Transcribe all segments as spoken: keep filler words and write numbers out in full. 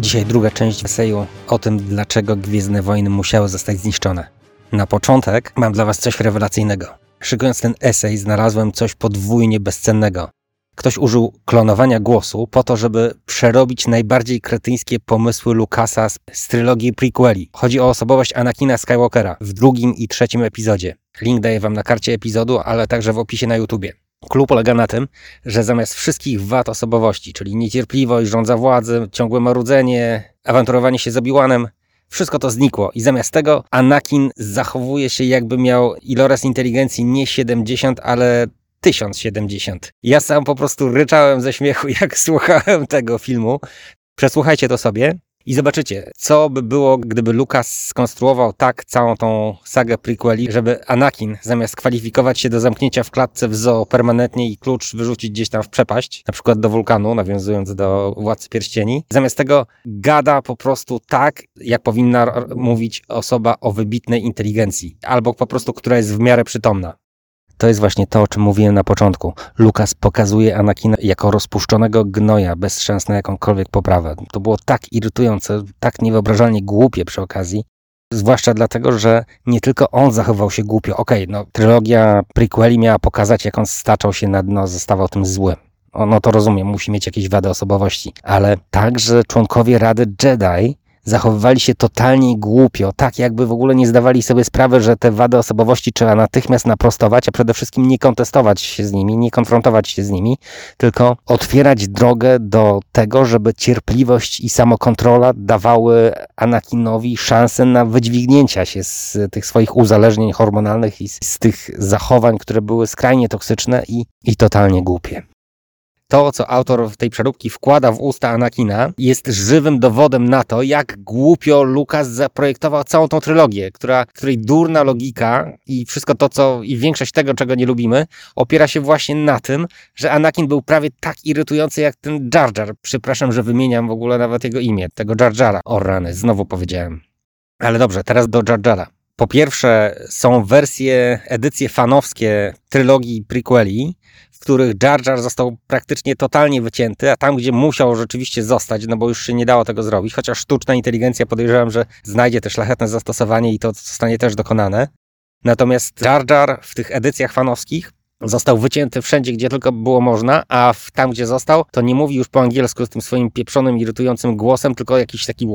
Dzisiaj druga część eseju o tym, dlaczego Gwiezdne Wojny musiały zostać zniszczone. Na początek mam dla was coś rewelacyjnego. Szykując ten esej, znalazłem coś podwójnie bezcennego. Ktoś użył klonowania głosu po to, żeby przerobić najbardziej kretyńskie pomysły Lucasa z, z trylogii prequeli. Chodzi o osobowość Anakina Skywalkera w drugim i trzecim epizodzie. Link daję wam na karcie epizodu, ale także w opisie na YouTubie. Clue polega na tym, że zamiast wszystkich wad osobowości, czyli niecierpliwość, żądza władzy, ciągłe marudzenie, awanturowanie się z Obi-Wanem, wszystko to znikło i zamiast tego Anakin zachowuje się, jakby miał iloraz inteligencji nie siedemdziesiąt, ale tysiąc siedemdziesiąt. Ja sam po prostu ryczałem ze śmiechu, jak słuchałem tego filmu. Przesłuchajcie to sobie i zobaczycie, co by było, gdyby Lucas skonstruował tak całą tą sagę prequeli, żeby Anakin, zamiast kwalifikować się do zamknięcia w klatce w zoo permanentnie i klucz wyrzucić gdzieś tam w przepaść, na przykład do wulkanu, nawiązując do Władcy Pierścieni, zamiast tego gada po prostu tak, jak powinna mówić osoba o wybitnej inteligencji, albo po prostu, która jest w miarę przytomna. To jest właśnie to, o czym mówiłem na początku. Lucas pokazuje Anakina jako rozpuszczonego gnoja, bez szans na jakąkolwiek poprawę. To było tak irytujące, tak niewyobrażalnie głupie przy okazji. Zwłaszcza dlatego, że nie tylko on zachował się głupio. Okej, okay, no trylogia prequeli miała pokazać, jak on staczał się na dno, zostawał tym złym. O, no to rozumiem, musi mieć jakieś wady osobowości. Ale także członkowie Rady Jedi zachowywali się totalnie głupio, tak jakby w ogóle nie zdawali sobie sprawy, że te wady osobowości trzeba natychmiast naprostować, a przede wszystkim nie kontestować się z nimi, nie konfrontować się z nimi, tylko otwierać drogę do tego, żeby cierpliwość i samokontrola dawały Anakinowi szansę na wydźwignięcia się z tych swoich uzależnień hormonalnych i z tych zachowań, które były skrajnie toksyczne i, i totalnie głupie. To, co autor tej przeróbki wkłada w usta Anakina, jest żywym dowodem na to, jak głupio Lucas zaprojektował całą tą trylogię, która, której durna logika i wszystko to, co i większość tego, czego nie lubimy, opiera się właśnie na tym, że Anakin był prawie tak irytujący jak ten Jar Jar. Przepraszam, że wymieniam w ogóle nawet jego imię, tego Jar Jara. O rany, znowu powiedziałem. Ale dobrze, teraz do Jar Jara. Po pierwsze, są wersje, edycje fanowskie trylogii prequeli, w których Jar Jar został praktycznie totalnie wycięty, a tam, gdzie musiał rzeczywiście zostać, no bo już się nie dało tego zrobić, chociaż sztuczna inteligencja podejrzewam, że znajdzie też szlachetne zastosowanie i to zostanie też dokonane. Natomiast Jar Jar w tych edycjach fanowskich został wycięty wszędzie, gdzie tylko było można, a w, tam, gdzie został, to nie mówi już po angielsku z tym swoim pieprzonym, irytującym głosem, tylko jakiś taki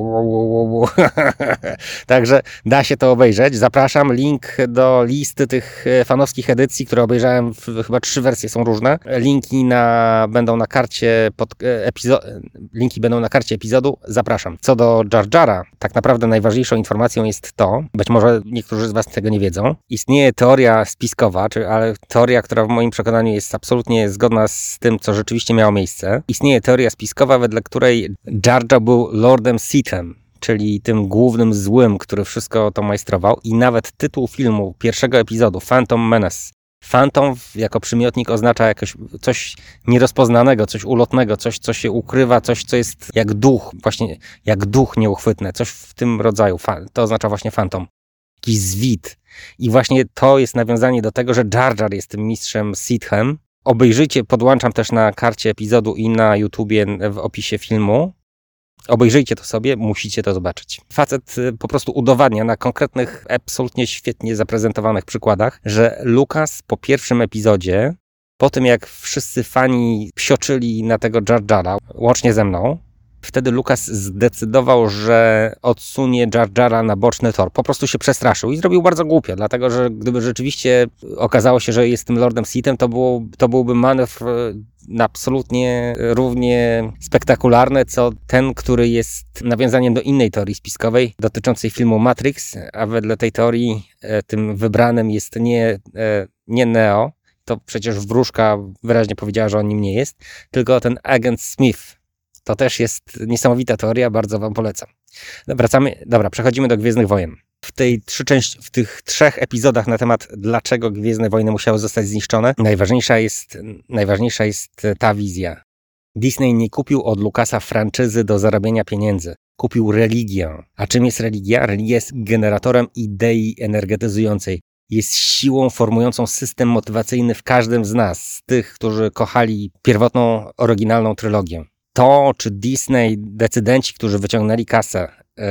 Także da się to obejrzeć. Zapraszam, link do listy tych fanowskich edycji, które obejrzałem, w, chyba trzy wersje są różne. Linki na, będą na karcie pod, epizo- linki będą na karcie epizodu. Zapraszam. Co do Jar Jara, tak naprawdę najważniejszą informacją jest to, być może niektórzy z was tego nie wiedzą, istnieje teoria spiskowa, czy, ale teoria, która w moim przekonaniu jest absolutnie zgodna z tym, co rzeczywiście miało miejsce. Istnieje teoria spiskowa, wedle której Jar Jar był Lordem Sithem, czyli tym głównym złym, który wszystko to majstrował. I nawet tytuł filmu pierwszego epizodu, Phantom Menace. Phantom jako przymiotnik oznacza jakoś coś nierozpoznanego, coś ulotnego, coś, co się ukrywa, coś, co jest jak duch, właśnie jak duch nieuchwytne, coś w tym rodzaju. To oznacza właśnie Phantom. Jakiś zwit. I właśnie to jest nawiązanie do tego, że Jar Jar jest tym mistrzem Sithem. Obejrzyjcie, podłączam też na karcie epizodu i na YouTubie w opisie filmu. Obejrzyjcie to sobie, musicie to zobaczyć. Facet po prostu udowadnia na konkretnych, absolutnie świetnie zaprezentowanych przykładach, że Lucas po pierwszym epizodzie, po tym jak wszyscy fani psioczyli na tego Jar Jara, łącznie ze mną, wtedy Lucas zdecydował, że odsunie Jar Jara na boczny tor. Po prostu się przestraszył i zrobił bardzo głupio, dlatego że gdyby rzeczywiście okazało się, że jest tym Lordem Sithem, to, było, to byłby manewr absolutnie równie spektakularny, co ten, który jest nawiązaniem do innej teorii spiskowej dotyczącej filmu Matrix, a wedle tej teorii tym wybranym jest nie, nie Neo, to przecież wróżka wyraźnie powiedziała, że on nim nie jest, tylko ten agent Smith. To też jest niesamowita teoria, bardzo wam polecam. Wracamy, dobra, przechodzimy do Gwiezdnych Wojen. W, tej trzy części, w tych trzech epizodach na temat, dlaczego Gwiezdne Wojny musiały zostać zniszczone, najważniejsza jest, najważniejsza jest ta wizja. Disney nie kupił od Lucasa franczyzy do zarabiania pieniędzy. Kupił religię. A czym jest religia? Religia jest generatorem idei energetyzującej. Jest siłą formującą system motywacyjny w każdym z nas, z tych, którzy kochali pierwotną, oryginalną trylogię. To, czy Disney, decydenci, którzy wyciągnęli kasę,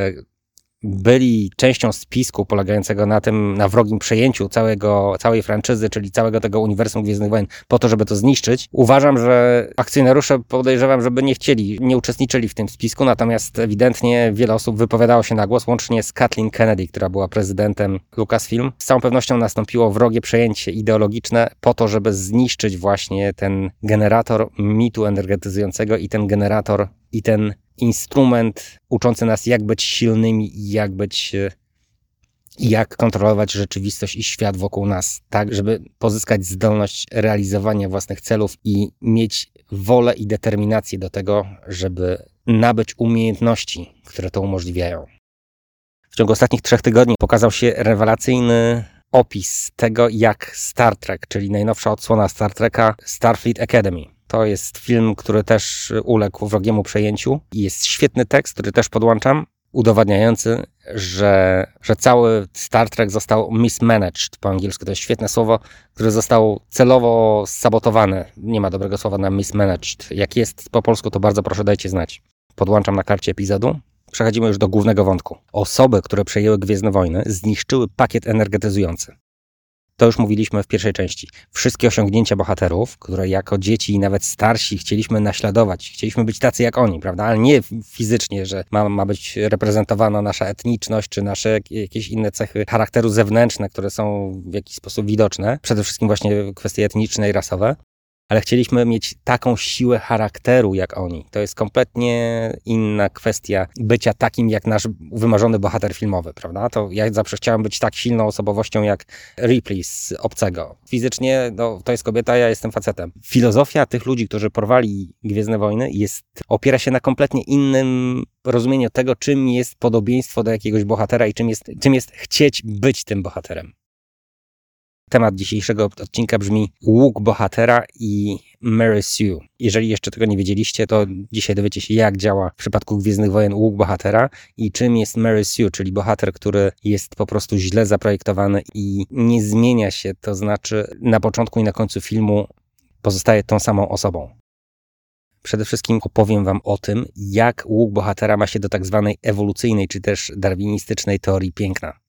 byli częścią spisku polegającego na tym, na wrogim przejęciu całego, całej franczyzy, czyli całego tego uniwersum Gwiezdnych Wojen po to, żeby to zniszczyć. Uważam, że akcjonariusze, podejrzewam, żeby nie chcieli, nie uczestniczyli w tym spisku, natomiast ewidentnie wiele osób wypowiadało się na głos, łącznie z Kathleen Kennedy, która była prezydentem Lucasfilm. Z całą pewnością nastąpiło wrogie przejęcie ideologiczne po to, żeby zniszczyć właśnie ten generator mitu energetyzującego i ten generator, i ten instrument uczący nas, jak być silnymi i jak być, jak kontrolować rzeczywistość i świat wokół nas, tak, żeby pozyskać zdolność realizowania własnych celów i mieć wolę i determinację do tego, żeby nabyć umiejętności, które to umożliwiają. W ciągu ostatnich trzech tygodni pokazał się rewelacyjny opis tego, jak Star Trek, czyli najnowsza odsłona Star Treka, Starfleet Academy. To jest film, który też uległ wrogiemu przejęciu i jest świetny tekst, który też podłączam, udowadniający, że, że cały Star Trek został mismanaged, po angielsku to jest świetne słowo, które zostało celowo sabotowane. Nie ma dobrego słowa na mismanaged. Jak jest po polsku, to bardzo proszę dajcie znać. Podłączam na karcie epizodu. Przechodzimy już do głównego wątku. Osoby, które przejęły Gwiezdne Wojny, zniszczyły pakiet energetyzujący. To już mówiliśmy w pierwszej części. Wszystkie osiągnięcia bohaterów, które jako dzieci i nawet starsi chcieliśmy naśladować, chcieliśmy być tacy jak oni, prawda? Ale nie fizycznie, że ma, ma być reprezentowana nasza etniczność, czy nasze jakieś inne cechy charakteru zewnętrzne, które są w jakiś sposób widoczne. Przede wszystkim właśnie kwestie etniczne i rasowe. Ale chcieliśmy mieć taką siłę charakteru jak oni. To jest kompletnie inna kwestia bycia takim jak nasz wymarzony bohater filmowy, prawda? To ja zawsze chciałem być tak silną osobowością jak Ripley z Obcego. Fizycznie no, to jest kobieta, ja jestem facetem. Filozofia tych ludzi, którzy porwali Gwiezdne Wojny, jest, opiera się na kompletnie innym rozumieniu tego, czym jest podobieństwo do jakiegoś bohatera i czym jest, czym jest chcieć być tym bohaterem. Temat dzisiejszego odcinka brzmi Łuk bohatera i Mary Sue. Jeżeli jeszcze tego nie wiedzieliście, to dzisiaj dowiecie się, jak działa w przypadku Gwiezdnych Wojen łuk bohatera i czym jest Mary Sue, czyli bohater, który jest po prostu źle zaprojektowany i nie zmienia się, to znaczy na początku i na końcu filmu pozostaje tą samą osobą. Przede wszystkim opowiem wam o tym, jak łuk bohatera ma się do tak zwanej ewolucyjnej, czy też darwinistycznej teorii piękna.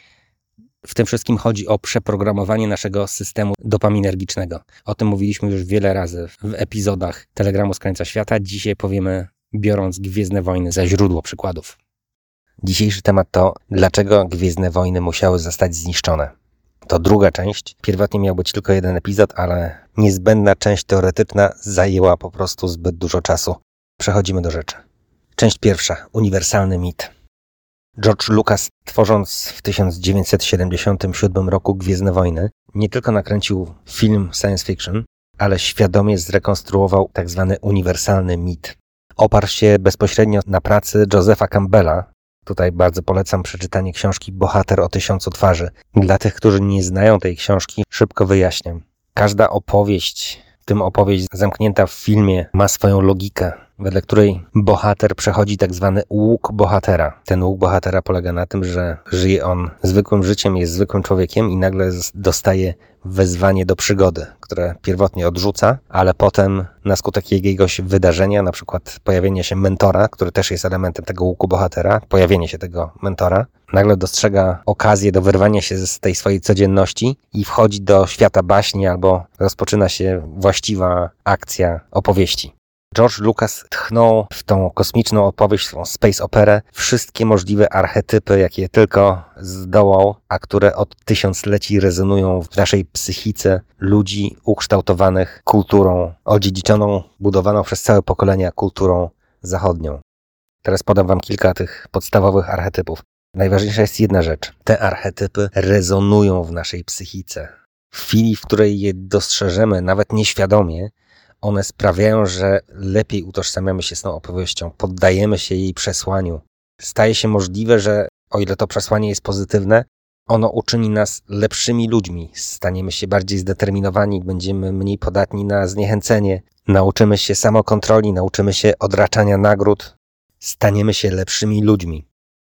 W tym wszystkim chodzi o przeprogramowanie naszego systemu dopaminergicznego. O tym mówiliśmy już wiele razy w epizodach Telegramu z krańca świata. Dzisiaj powiemy, biorąc Gwiezdne Wojny za źródło przykładów. Dzisiejszy temat to, dlaczego Gwiezdne Wojny musiały zostać zniszczone. To druga część. Pierwotnie miał być tylko jeden epizod, ale niezbędna część teoretyczna zajęła po prostu zbyt dużo czasu. Przechodzimy do rzeczy. Część pierwsza. Uniwersalny mit. George Lucas, tworząc w tysiąc dziewięćset siedemdziesiątym siódmym roku Gwiezdne Wojny, nie tylko nakręcił film science fiction, ale świadomie zrekonstruował tak zwany uniwersalny mit. Oparł się bezpośrednio na pracy Josepha Campbella. Tutaj bardzo polecam przeczytanie książki Bohater o tysiącu twarzy. Dla tych, którzy nie znają tej książki, szybko wyjaśniam. Każda opowieść, w tym opowieść zamknięta w filmie, ma swoją logikę, wedle której bohater przechodzi tak zwany łuk bohatera. Ten łuk bohatera polega na tym, że żyje on zwykłym życiem, jest zwykłym człowiekiem i nagle dostaje wezwanie do przygody, które pierwotnie odrzuca, ale potem na skutek jakiegoś wydarzenia, na przykład pojawienia się mentora, który też jest elementem tego łuku bohatera, pojawienie się tego mentora, nagle dostrzega okazję do wyrwania się z tej swojej codzienności i wchodzi do świata baśni albo rozpoczyna się właściwa akcja opowieści. George Lucas tchnął w tą kosmiczną opowieść, w tą space operę, wszystkie możliwe archetypy, jakie tylko zdołał, a które od tysiącleci rezonują w naszej psychice ludzi ukształtowanych kulturą, odziedziczoną, budowaną przez całe pokolenia kulturą zachodnią. Teraz podam wam kilka tych podstawowych archetypów. Najważniejsza jest jedna rzecz. Te archetypy rezonują w naszej psychice. W chwili, w której je dostrzeżemy, nawet nieświadomie, one sprawiają, że lepiej utożsamiamy się z tą opowieścią, poddajemy się jej przesłaniu. Staje się możliwe, że o ile to przesłanie jest pozytywne, ono uczyni nas lepszymi ludźmi. Staniemy się bardziej zdeterminowani, będziemy mniej podatni na zniechęcenie, nauczymy się samokontroli, nauczymy się odraczania nagród, staniemy się lepszymi ludźmi.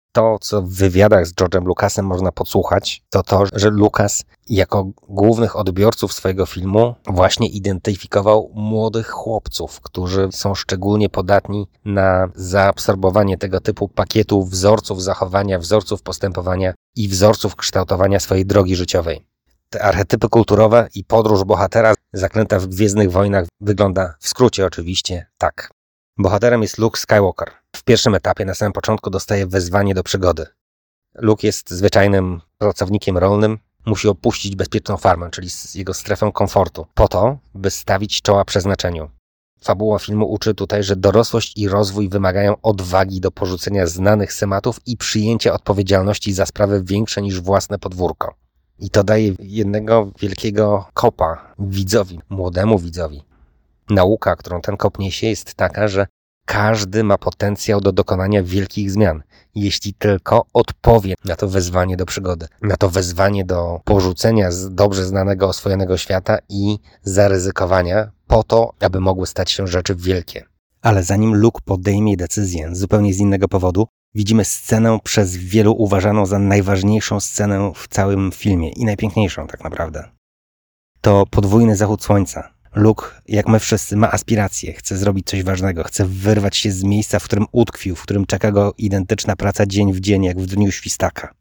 To, co w wywiadach z George'em Lucasem można podsłuchać, to to, że Lucas jako głównych odbiorców swojego filmu właśnie identyfikował młodych chłopców, którzy są szczególnie podatni na zaabsorbowanie tego typu pakietów wzorców zachowania, wzorców postępowania i wzorców kształtowania swojej drogi życiowej. Te archetypy kulturowe i podróż bohatera zaklęta w Gwiezdnych Wojnach wygląda w skrócie oczywiście tak. Bohaterem jest Luke Skywalker. W pierwszym etapie, na samym początku, dostaje wezwanie do przygody. Luke jest zwyczajnym pracownikiem rolnym, musi opuścić bezpieczną farmę, czyli jego strefę komfortu, po to, by stawić czoła przeznaczeniu. Fabuła filmu uczy tutaj, że dorosłość i rozwój wymagają odwagi do porzucenia znanych schematów i przyjęcia odpowiedzialności za sprawy większe niż własne podwórko. I to daje jednego wielkiego kopa widzowi, młodemu widzowi. Nauka, którą ten kop niesie, jest taka, że każdy ma potencjał do dokonania wielkich zmian, jeśli tylko odpowie na to wezwanie do przygody, na to wezwanie do porzucenia z dobrze znanego, oswojonego świata i zaryzykowania po to, aby mogły stać się rzeczy wielkie. Ale zanim Luke podejmie decyzję zupełnie z innego powodu, widzimy scenę przez wielu uważaną za najważniejszą scenę w całym filmie i najpiękniejszą tak naprawdę. To podwójny zachód słońca. Luke, jak my wszyscy, ma aspiracje, chce zrobić coś ważnego, chce wyrwać się z miejsca, w którym utkwił, w którym czeka go identyczna praca dzień w dzień, jak w dniu świstaka.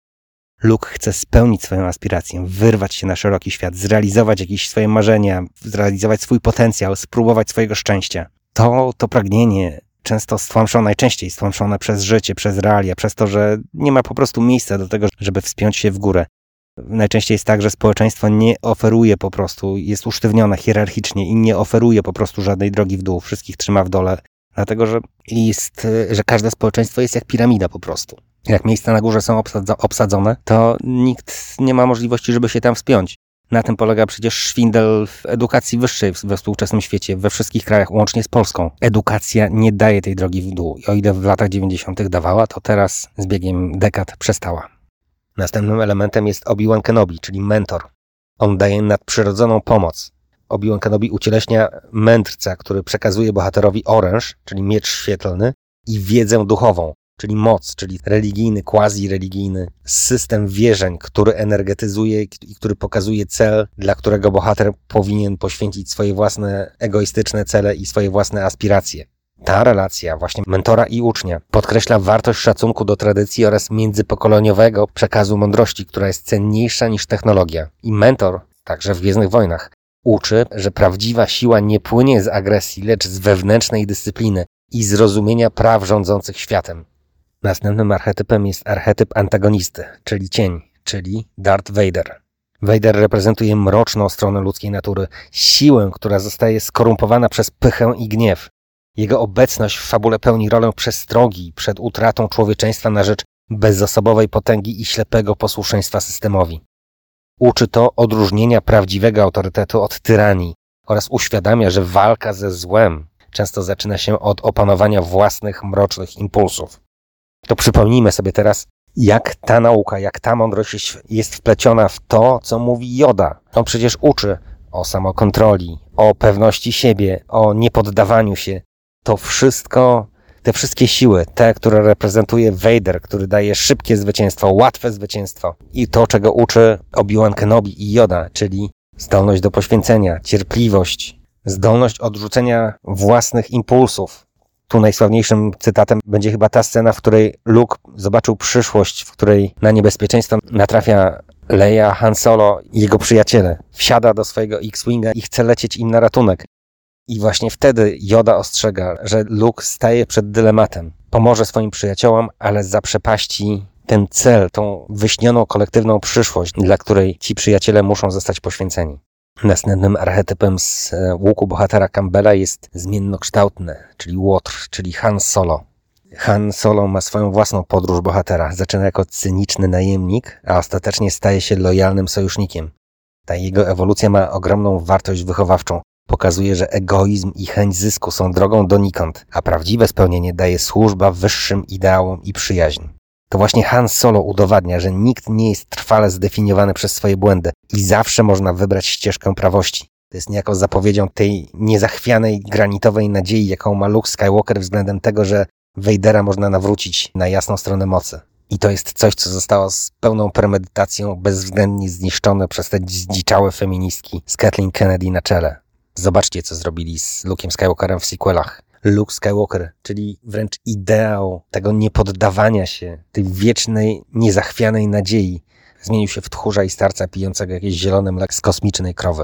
Luke chce spełnić swoją aspirację, wyrwać się na szeroki świat, zrealizować jakieś swoje marzenia, zrealizować swój potencjał, spróbować swojego szczęścia. To, to pragnienie, często stłamszone, najczęściej stłamszone przez życie, przez realia, przez to, że nie ma po prostu miejsca do tego, żeby wspiąć się w górę. Najczęściej jest tak, że społeczeństwo nie oferuje po prostu, jest usztywnione hierarchicznie i nie oferuje po prostu żadnej drogi w dół, wszystkich trzyma w dole, dlatego że jest, że każde społeczeństwo jest jak piramida po prostu. Jak miejsca na górze są obsadzone, to nikt nie ma możliwości, żeby się tam wspiąć. Na tym polega przecież szwindel w edukacji wyższej we współczesnym świecie, we wszystkich krajach, łącznie z Polską. Edukacja nie daje tej drogi w dół. I o ile w latach dziewięćdziesiątych dawała, to teraz z biegiem dekad przestała. Następnym elementem jest Obi-Wan Kenobi, czyli mentor. On daje nadprzyrodzoną pomoc. Obi-Wan Kenobi ucieleśnia mędrca, który przekazuje bohaterowi oręż, czyli miecz świetlny, i wiedzę duchową, czyli moc, czyli religijny, quasi-religijny system wierzeń, który energetyzuje i który pokazuje cel, dla którego bohater powinien poświęcić swoje własne egoistyczne cele i swoje własne aspiracje. Ta relacja właśnie mentora i ucznia podkreśla wartość szacunku do tradycji oraz międzypokoleniowego przekazu mądrości, która jest cenniejsza niż technologia. I mentor, także w Gwiezdnych Wojnach, uczy, że prawdziwa siła nie płynie z agresji, lecz z wewnętrznej dyscypliny i zrozumienia praw rządzących światem. Następnym archetypem jest archetyp antagonisty, czyli cień, czyli Darth Vader. Vader reprezentuje mroczną stronę ludzkiej natury, siłę, która zostaje skorumpowana przez pychę i gniew. Jego obecność w fabule pełni rolę przestrogi przed utratą człowieczeństwa na rzecz bezosobowej potęgi i ślepego posłuszeństwa systemowi. Uczy to odróżnienia prawdziwego autorytetu od tyranii oraz uświadamia, że walka ze złem często zaczyna się od opanowania własnych mrocznych impulsów. To przypomnijmy sobie teraz, jak ta nauka, jak ta mądrość jest wpleciona w to, co mówi Yoda. On przecież uczy o samokontroli, o pewności siebie, o niepoddawaniu się. To wszystko, te wszystkie siły, te, które reprezentuje Vader, który daje szybkie zwycięstwo, łatwe zwycięstwo i to, czego uczy Obi-Wan Kenobi i Yoda, czyli zdolność do poświęcenia, cierpliwość, zdolność odrzucenia własnych impulsów. Tu najsławniejszym cytatem będzie chyba ta scena, w której Luke zobaczył przyszłość, w której na niebezpieczeństwo natrafia Leia, Han Solo i jego przyjaciele. Wsiada do swojego X-Winga i chce lecieć im na ratunek. I właśnie wtedy Yoda ostrzega, że Luke staje przed dylematem. Pomoże swoim przyjaciołom, ale zaprzepaści ten cel, tą wyśnioną kolektywną przyszłość, dla której ci przyjaciele muszą zostać poświęceni. Następnym archetypem z łuku bohatera Campbella jest zmiennokształtny, czyli łotr, czyli Han Solo. Han Solo ma swoją własną podróż bohatera. Zaczyna jako cyniczny najemnik, a ostatecznie staje się lojalnym sojusznikiem. Ta jego ewolucja ma ogromną wartość wychowawczą. Pokazuje, że egoizm i chęć zysku są drogą donikąd, a prawdziwe spełnienie daje służba wyższym ideałom i przyjaźń. To właśnie Han Solo udowadnia, że nikt nie jest trwale zdefiniowany przez swoje błędy i zawsze można wybrać ścieżkę prawości. To jest niejako zapowiedzią tej niezachwianej, granitowej nadziei, jaką ma Luke Skywalker względem tego, że Vadera można nawrócić na jasną stronę mocy. I to jest coś, co zostało z pełną premedytacją bezwzględnie zniszczone przez te zdziczałe feministki z Kathleen Kennedy na czele. Zobaczcie, co zrobili z Luke'em Skywalkerem w sequelach. Luke Skywalker, czyli wręcz ideał tego niepoddawania się, tej wiecznej, niezachwianej nadziei, zmienił się w tchórza i starca pijącego jakieś zielone mleko z kosmicznej krowy.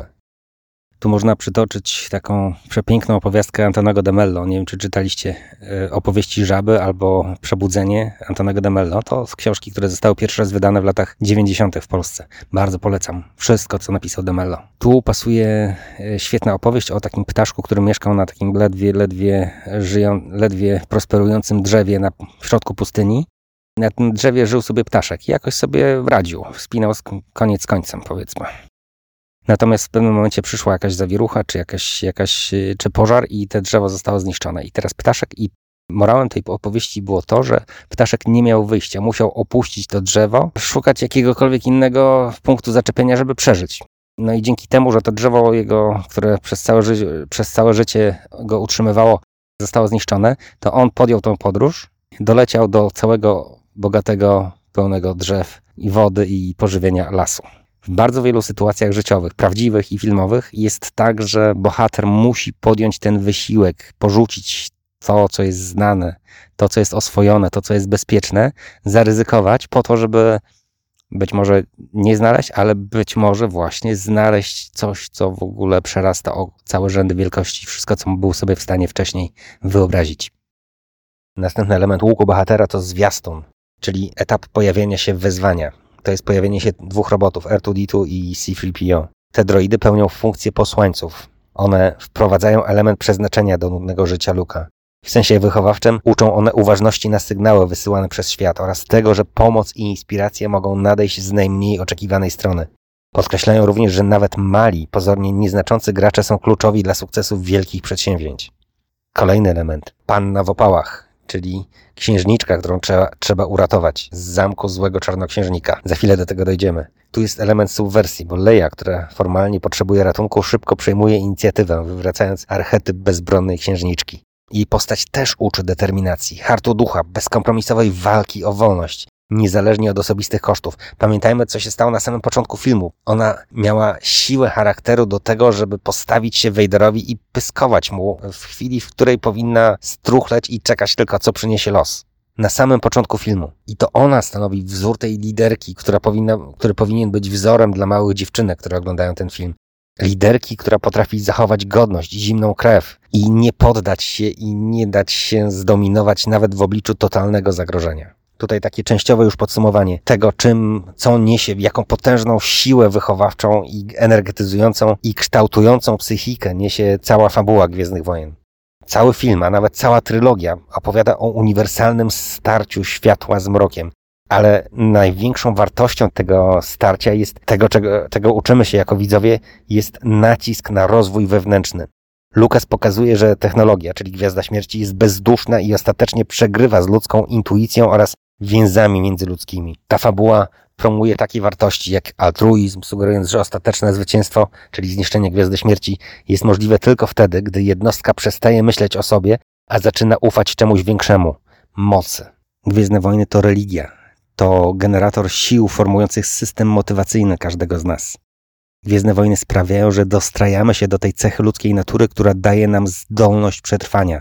Tu można przytoczyć taką przepiękną opowiastkę Antonego de Mello. Nie wiem, czy czytaliście Opowieści Żaby albo Przebudzenie Antonego de Mello. To z książki, które zostały pierwszy raz wydane w latach dziewięćdziesiątych w Polsce. Bardzo polecam wszystko, co napisał de Mello. Tu pasuje świetna opowieść o takim ptaszku, który mieszkał na takim ledwie, ledwie żyją, ledwie prosperującym drzewie na w środku pustyni. Na tym drzewie żył sobie ptaszek i jakoś sobie radził. Wspinał koniec z końcem, powiedzmy. Natomiast w pewnym momencie przyszła jakaś zawierucha, czy jakaś, jakaś, czy pożar i te drzewo zostało zniszczone. I teraz ptaszek, i morałem tej opowieści było to, że ptaszek nie miał wyjścia. Musiał opuścić to drzewo, szukać jakiegokolwiek innego punktu zaczepienia, żeby przeżyć. No i dzięki temu, że to drzewo jego, które przez całe, ży- przez całe życie go utrzymywało, zostało zniszczone, to on podjął tą podróż, doleciał do całego bogatego, pełnego drzew i wody i pożywienia lasu. W bardzo wielu sytuacjach życiowych, prawdziwych i filmowych jest tak, że bohater musi podjąć ten wysiłek, porzucić to, co jest znane, to, co jest oswojone, to, co jest bezpieczne, zaryzykować po to, żeby być może nie znaleźć, ale być może właśnie znaleźć coś, co w ogóle przerasta o całe rzędy wielkości, wszystko, co był sobie w stanie wcześniej wyobrazić. Następny element łuku bohatera to zwiastun, czyli etap pojawienia się wezwania. To jest pojawienie się dwóch robotów, R dwa D dwa i C trzy P O. Te droidy pełnią funkcję posłańców. One wprowadzają element przeznaczenia do nudnego życia Luke'a. W sensie wychowawczym uczą one uważności na sygnały wysyłane przez świat oraz tego, że pomoc i inspiracje mogą nadejść z najmniej oczekiwanej strony. Podkreślają również, że nawet mali, pozornie nieznaczący gracze są kluczowi dla sukcesów wielkich przedsięwzięć. Kolejny element. Panna w opałach, czyli księżniczka, którą trzeba, trzeba uratować z zamku złego czarnoksiężnika. Za chwilę do tego dojdziemy. Tu jest element subwersji, bo Leia, która formalnie potrzebuje ratunku, szybko przejmuje inicjatywę, wywracając archetyp bezbronnej księżniczki. Jej postać też uczy determinacji, hartu ducha, bezkompromisowej walki o wolność, niezależnie od osobistych kosztów. Pamiętajmy, co się stało na samym początku filmu. Ona miała siłę charakteru do tego, żeby postawić się Vaderowi i pyskować mu w chwili, w której powinna struchleć i czekać tylko, co przyniesie los. Na samym początku filmu. I to ona stanowi wzór tej liderki, która powinna, który powinien być wzorem dla małych dziewczynek, które oglądają ten film. Liderki, która potrafi zachować godność, zimną krew i nie poddać się i nie dać się zdominować nawet w obliczu totalnego zagrożenia. Tutaj takie częściowe już podsumowanie tego, czym, co niesie, jaką potężną siłę wychowawczą i energetyzującą i kształtującą psychikę niesie cała fabuła Gwiezdnych Wojen. Cały film, a nawet cała trylogia opowiada o uniwersalnym starciu światła z mrokiem. Ale największą wartością tego starcia jest tego, czego, czego uczymy się jako widzowie, jest nacisk na rozwój wewnętrzny. Lucas pokazuje, że technologia, czyli Gwiazda Śmierci, jest bezduszna i ostatecznie przegrywa z ludzką intuicją oraz więzami międzyludzkimi. Ta fabuła promuje takie wartości jak altruizm, sugerując, że ostateczne zwycięstwo, czyli zniszczenie Gwiazdy Śmierci, jest możliwe tylko wtedy, gdy jednostka przestaje myśleć o sobie, a zaczyna ufać czemuś większemu – mocy. Gwiezdne Wojny to religia. To generator sił formujących system motywacyjny każdego z nas. Gwiezdne Wojny sprawiają, że dostrajamy się do tej cechy ludzkiej natury, która daje nam zdolność przetrwania.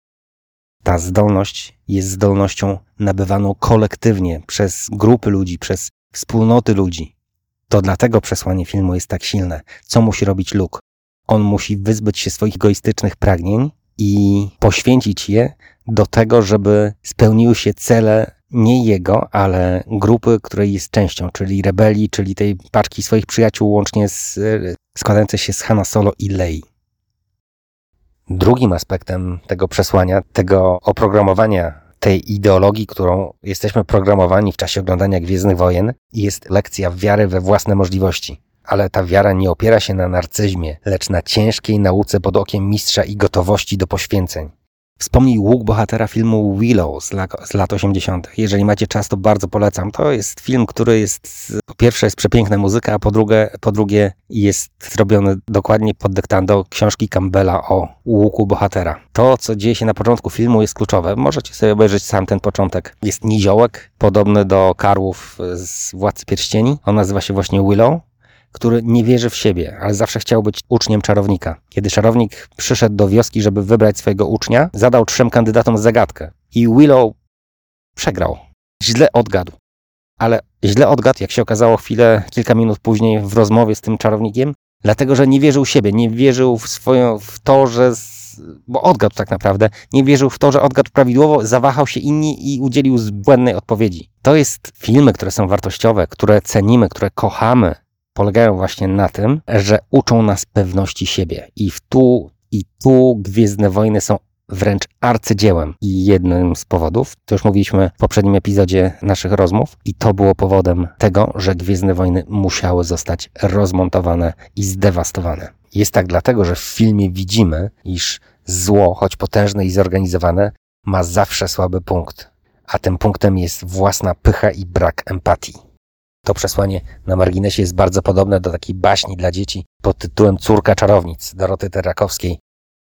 Ta zdolność jest zdolnością nabywaną kolektywnie przez grupy ludzi, przez wspólnoty ludzi. To dlatego przesłanie filmu jest tak silne. Co musi robić Luke? On musi wyzbyć się swoich egoistycznych pragnień i poświęcić je do tego, żeby spełniły się cele nie jego, ale grupy, której jest częścią, czyli rebelii, czyli tej paczki swoich przyjaciół, łącznie z, składającej się z Hanna Solo i Lei. Drugim aspektem tego przesłania, tego oprogramowania, tej ideologii, którą jesteśmy programowani w czasie oglądania Gwiezdnych Wojen, jest lekcja wiary we własne możliwości. Ale ta wiara nie opiera się na narcyzmie, lecz na ciężkiej nauce pod okiem mistrza i gotowości do poświęceń. Wspomnij łuk bohatera filmu Willow z, la, z lat osiemdziesiątych. Jeżeli macie czas, to bardzo polecam. To jest film, który jest, po pierwsze jest przepiękna muzyka, a po drugie, po drugie jest zrobiony dokładnie pod dyktando książki Campbella o łuku bohatera. To, co dzieje się na początku filmu, jest kluczowe. Możecie sobie obejrzeć sam ten początek. Jest niziołek, podobny do karłów z Władcy Pierścieni. On nazywa się właśnie Willow, który nie wierzy w siebie, ale zawsze chciał być uczniem czarownika. Kiedy czarownik przyszedł do wioski, żeby wybrać swojego ucznia, zadał trzem kandydatom zagadkę. I Willow przegrał. Źle odgadł. Ale źle odgadł, jak się okazało chwilę, kilka minut później w rozmowie z tym czarownikiem, dlatego, że nie wierzył w siebie, nie wierzył w swoją, w to, że... Z, bo odgadł tak naprawdę, nie wierzył w to, że odgadł prawidłowo, zawahał się inni i udzielił błędnej odpowiedzi. To jest filmy, które są wartościowe, które cenimy, które kochamy, polegają właśnie na tym, że uczą nas pewności siebie. I w tu i tu Gwiezdne Wojny są wręcz arcydziełem. I jednym z powodów, to już mówiliśmy w poprzednim epizodzie naszych rozmów, i to było powodem tego, że Gwiezdne Wojny musiały zostać rozmontowane i zdewastowane. Jest tak dlatego, że w filmie widzimy, iż zło, choć potężne i zorganizowane, ma zawsze słaby punkt. A tym punktem jest własna pycha i brak empatii. To przesłanie na marginesie jest bardzo podobne do takiej baśni dla dzieci pod tytułem Córka czarownic Doroty Terrakowskiej.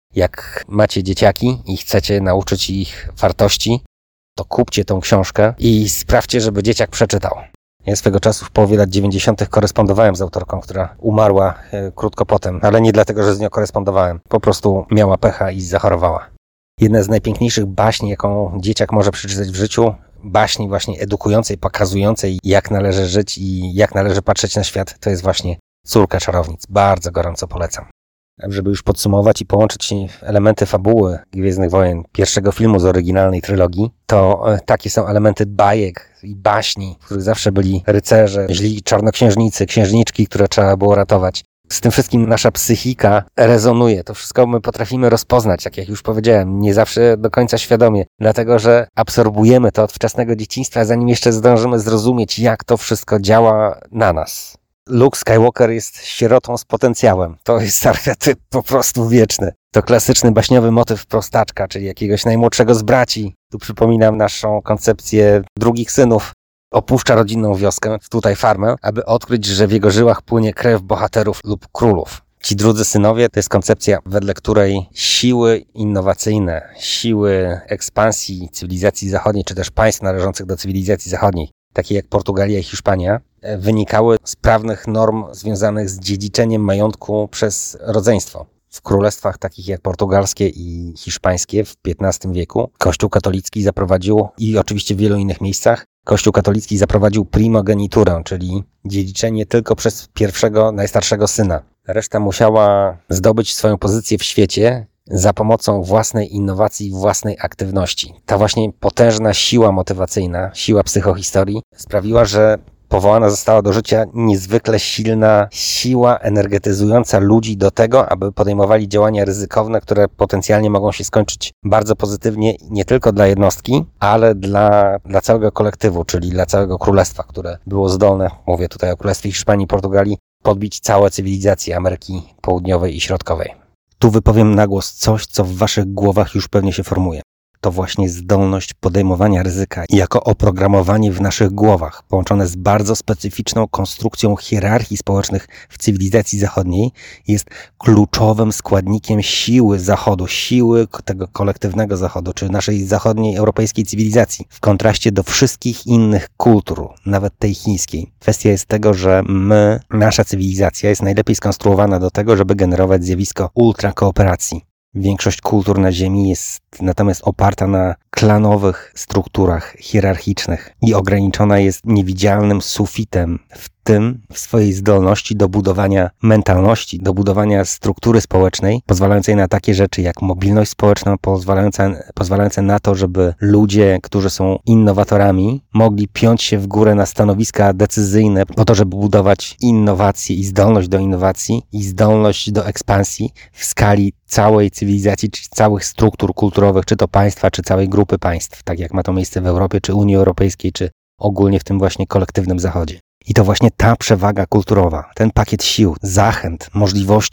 Jak macie dzieciaki i chcecie nauczyć ich wartości, to kupcie tą książkę i sprawdźcie, żeby dzieciak przeczytał. Ja swego czasu w połowie lat dziewięćdziesiątych korespondowałem z autorką, która umarła e, krótko potem, ale nie dlatego, że z nią korespondowałem. Po prostu miała pecha i zachorowała. Jedna z najpiękniejszych baśni, jaką dzieciak może przeczytać w życiu, baśni właśnie edukującej, pokazującej, jak należy żyć i jak należy patrzeć na świat, to jest właśnie Córka czarownic. Bardzo gorąco polecam. Żeby już podsumować i połączyć elementy fabuły Gwiezdnych Wojen, pierwszego filmu z oryginalnej trylogii, to takie są elementy bajek i baśni, w których zawsze byli rycerze, źli czarnoksiężnicy, księżniczki, które trzeba było ratować. Z tym wszystkim nasza psychika rezonuje. To wszystko my potrafimy rozpoznać, tak jak już powiedziałem, nie zawsze do końca świadomie, dlatego że absorbujemy to od wczesnego dzieciństwa, zanim jeszcze zdążymy zrozumieć, jak to wszystko działa na nas. Luke Skywalker jest sierotą z potencjałem. To jest archetyp po prostu wieczny. To klasyczny baśniowy motyw prostaczka, czyli jakiegoś najmłodszego z braci. Tu przypominam naszą koncepcję drugich synów. Opuszcza rodzinną wioskę, tutaj farmę, aby odkryć, że w jego żyłach płynie krew bohaterów lub królów. Ci drudzy synowie to jest koncepcja, wedle której siły innowacyjne, siły ekspansji cywilizacji zachodniej, czy też państw należących do cywilizacji zachodniej, takie jak Portugalia i Hiszpania, wynikały z prawnych norm związanych z dziedziczeniem majątku przez rodzeństwo. W królestwach takich jak portugalskie i hiszpańskie w piętnastym wieku Kościół katolicki zaprowadził, i oczywiście w wielu innych miejscach, Kościół katolicki zaprowadził primogeniturę, czyli dziedziczenie tylko przez pierwszego, najstarszego syna. Reszta musiała zdobyć swoją pozycję w świecie za pomocą własnej innowacji, własnej aktywności. Ta właśnie potężna siła motywacyjna, siła psychohistorii sprawiła, że powołana została do życia niezwykle silna siła energetyzująca ludzi do tego, aby podejmowali działania ryzykowne, które potencjalnie mogą się skończyć bardzo pozytywnie nie tylko dla jednostki, ale dla, dla całego kolektywu, czyli dla całego królestwa, które było zdolne, mówię tutaj o Królestwie Hiszpanii i Portugalii, podbić całe cywilizacje Ameryki Południowej i Środkowej. Tu wypowiem na głos coś, co w waszych głowach już pewnie się formuje. To właśnie zdolność podejmowania ryzyka jako oprogramowanie w naszych głowach, połączone z bardzo specyficzną konstrukcją hierarchii społecznych w cywilizacji zachodniej, jest kluczowym składnikiem siły Zachodu, siły tego kolektywnego Zachodu, czy naszej zachodniej europejskiej cywilizacji, w kontraście do wszystkich innych kultur, nawet tej chińskiej. Kwestia jest tego, że my, nasza cywilizacja jest najlepiej skonstruowana do tego, żeby generować zjawisko ultrakooperacji. Większość kultur na Ziemi jest natomiast oparta na klanowych strukturach hierarchicznych i ograniczona jest niewidzialnym sufitem, w tym w swojej zdolności do budowania mentalności, do budowania struktury społecznej, pozwalającej na takie rzeczy jak mobilność społeczna, pozwalająca, pozwalająca na to, żeby ludzie, którzy są innowatorami, mogli piąć się w górę na stanowiska decyzyjne po to, żeby budować innowacje i zdolność do innowacji i zdolność do ekspansji w skali całej cywilizacji, czy całych struktur kulturowych, czy to państwa, czy całej grupy państw, tak jak ma to miejsce w Europie, czy Unii Europejskiej, czy ogólnie w tym właśnie kolektywnym Zachodzie. I to właśnie ta przewaga kulturowa, ten pakiet sił, zachęt, możliwości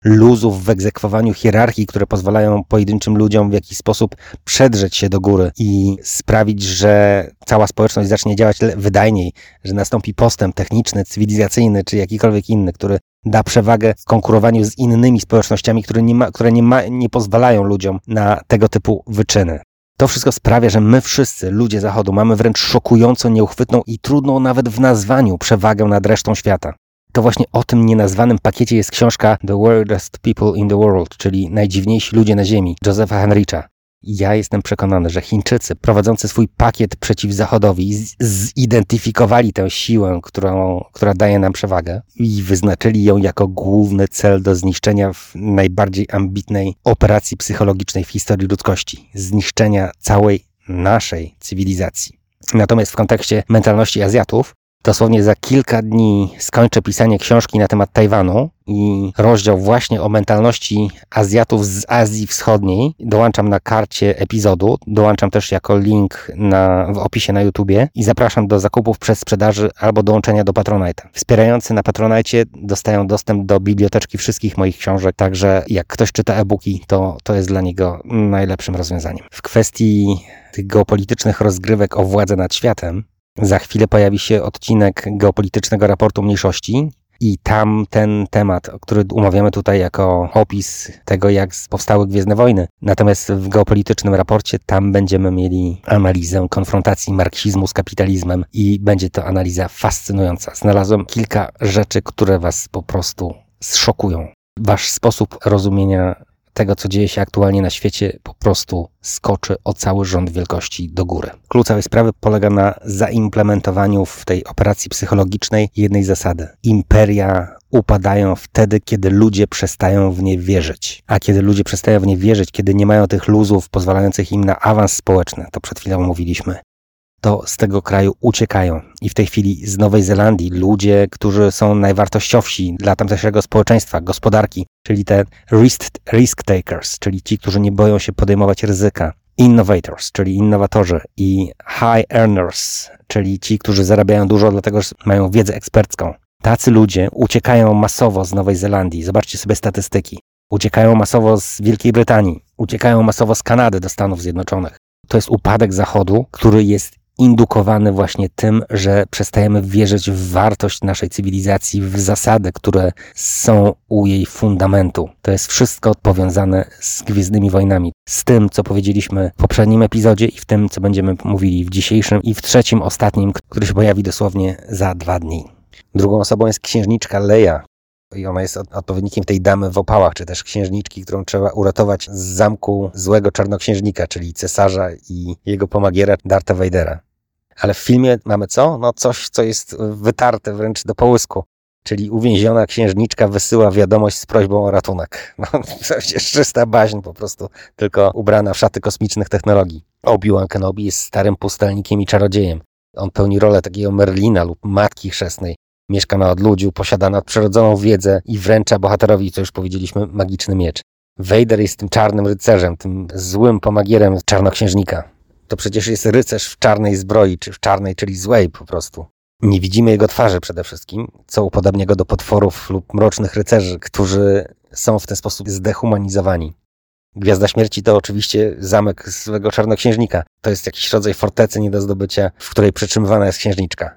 luzów w egzekwowaniu hierarchii, które pozwalają pojedynczym ludziom w jakiś sposób przedrzeć się do góry i sprawić, że cała społeczność zacznie działać wydajniej, że nastąpi postęp techniczny, cywilizacyjny czy jakikolwiek inny, który da przewagę w konkurowaniu z innymi społecznościami, które nie, ma, które nie, ma, nie pozwalają ludziom na tego typu wyczyny. To wszystko sprawia, że my wszyscy, ludzie Zachodu, mamy wręcz szokująco nieuchwytną i trudną nawet w nazwaniu przewagę nad resztą świata. To właśnie o tym nienazwanym pakiecie jest książka The Weirdest People in the World, czyli Najdziwniejsi ludzie na ziemi, Josepha Henricha. Ja jestem przekonany, że Chińczycy, prowadzący swój pakiet przeciw Zachodowi, z- zidentyfikowali tę siłę, którą, która daje nam przewagę i wyznaczyli ją jako główny cel do zniszczenia w najbardziej ambitnej operacji psychologicznej w historii ludzkości. Zniszczenia całej naszej cywilizacji. Natomiast w kontekście mentalności Azjatów, dosłownie za kilka dni skończę pisanie książki na temat Tajwanu i rozdział właśnie o mentalności Azjatów z Azji Wschodniej dołączam na karcie epizodu, dołączam też jako link na, w opisie na YouTubie i zapraszam do zakupów przez sprzedaży albo dołączenia do Patronite'a. Wspierający na Patronite dostają dostęp do biblioteczki wszystkich moich książek, także jak ktoś czyta e-booki, to, to jest dla niego najlepszym rozwiązaniem. W kwestii tych geopolitycznych rozgrywek o władzę nad światem, za chwilę pojawi się odcinek geopolitycznego raportu mniejszości i tam ten temat, który umawiamy tutaj jako opis tego, jak powstały Gwiezdne Wojny. Natomiast w geopolitycznym raporcie tam będziemy mieli analizę konfrontacji marksizmu z kapitalizmem i będzie to analiza fascynująca. Znalazłem kilka rzeczy, które was po prostu zszokują. Wasz sposób rozumienia tego, co dzieje się aktualnie na świecie, po prostu skoczy o cały rząd wielkości do góry. Klucz całej sprawy polega na zaimplementowaniu w tej operacji psychologicznej jednej zasady. Imperia upadają wtedy, kiedy ludzie przestają w nie wierzyć. A kiedy ludzie przestają w nie wierzyć, kiedy nie mają tych luzów pozwalających im na awans społeczny, to przed chwilą mówiliśmy, to z tego kraju uciekają. I w tej chwili z Nowej Zelandii ludzie, którzy są najwartościowsi dla tamtejszego społeczeństwa, gospodarki, czyli te risk, risk takers, czyli ci, którzy nie boją się podejmować ryzyka, innovators, czyli innowatorzy i high earners, czyli ci, którzy zarabiają dużo, dlatego że mają wiedzę ekspercką. Tacy ludzie uciekają masowo z Nowej Zelandii. Zobaczcie sobie statystyki. Uciekają masowo z Wielkiej Brytanii. Uciekają masowo z Kanady do Stanów Zjednoczonych. To jest upadek Zachodu, który jest indukowany właśnie tym, że przestajemy wierzyć w wartość naszej cywilizacji, w zasady, które są u jej fundamentu. To jest wszystko powiązane z Gwiezdnymi Wojnami. Z tym, co powiedzieliśmy w poprzednim epizodzie i w tym, co będziemy mówili w dzisiejszym i w trzecim, ostatnim, który się pojawi dosłownie za dwa dni. Drugą osobą jest księżniczka Leia. I ona jest odpowiednikiem tej damy w opałach, czy też księżniczki, którą trzeba uratować z zamku złego czarnoksiężnika, czyli cesarza i jego pomagiera Dartha Vadera. Ale w filmie mamy co? No coś, co jest wytarte wręcz do połysku. Czyli uwięziona księżniczka wysyła wiadomość z prośbą o ratunek. No przecież czysta baźń po prostu, tylko ubrana w szaty kosmicznych technologii. Obi-Wan Kenobi jest starym pustelnikiem i czarodziejem. On pełni rolę takiego Merlina lub Matki Chrzestnej. Mieszka na odludziu, posiada nadprzyrodzoną wiedzę i wręcza bohaterowi, co już powiedzieliśmy, magiczny miecz. Vader jest tym czarnym rycerzem, tym złym pomagierem czarnoksiężnika. To przecież jest rycerz w czarnej zbroi, czy w czarnej, czyli złej po prostu. Nie widzimy jego twarzy przede wszystkim, co upodabnia go do potworów lub mrocznych rycerzy, którzy są w ten sposób zdehumanizowani. Gwiazda Śmierci to oczywiście zamek złego czarnoksiężnika. To jest jakiś rodzaj fortecy nie do zdobycia, w której przetrzymywana jest księżniczka.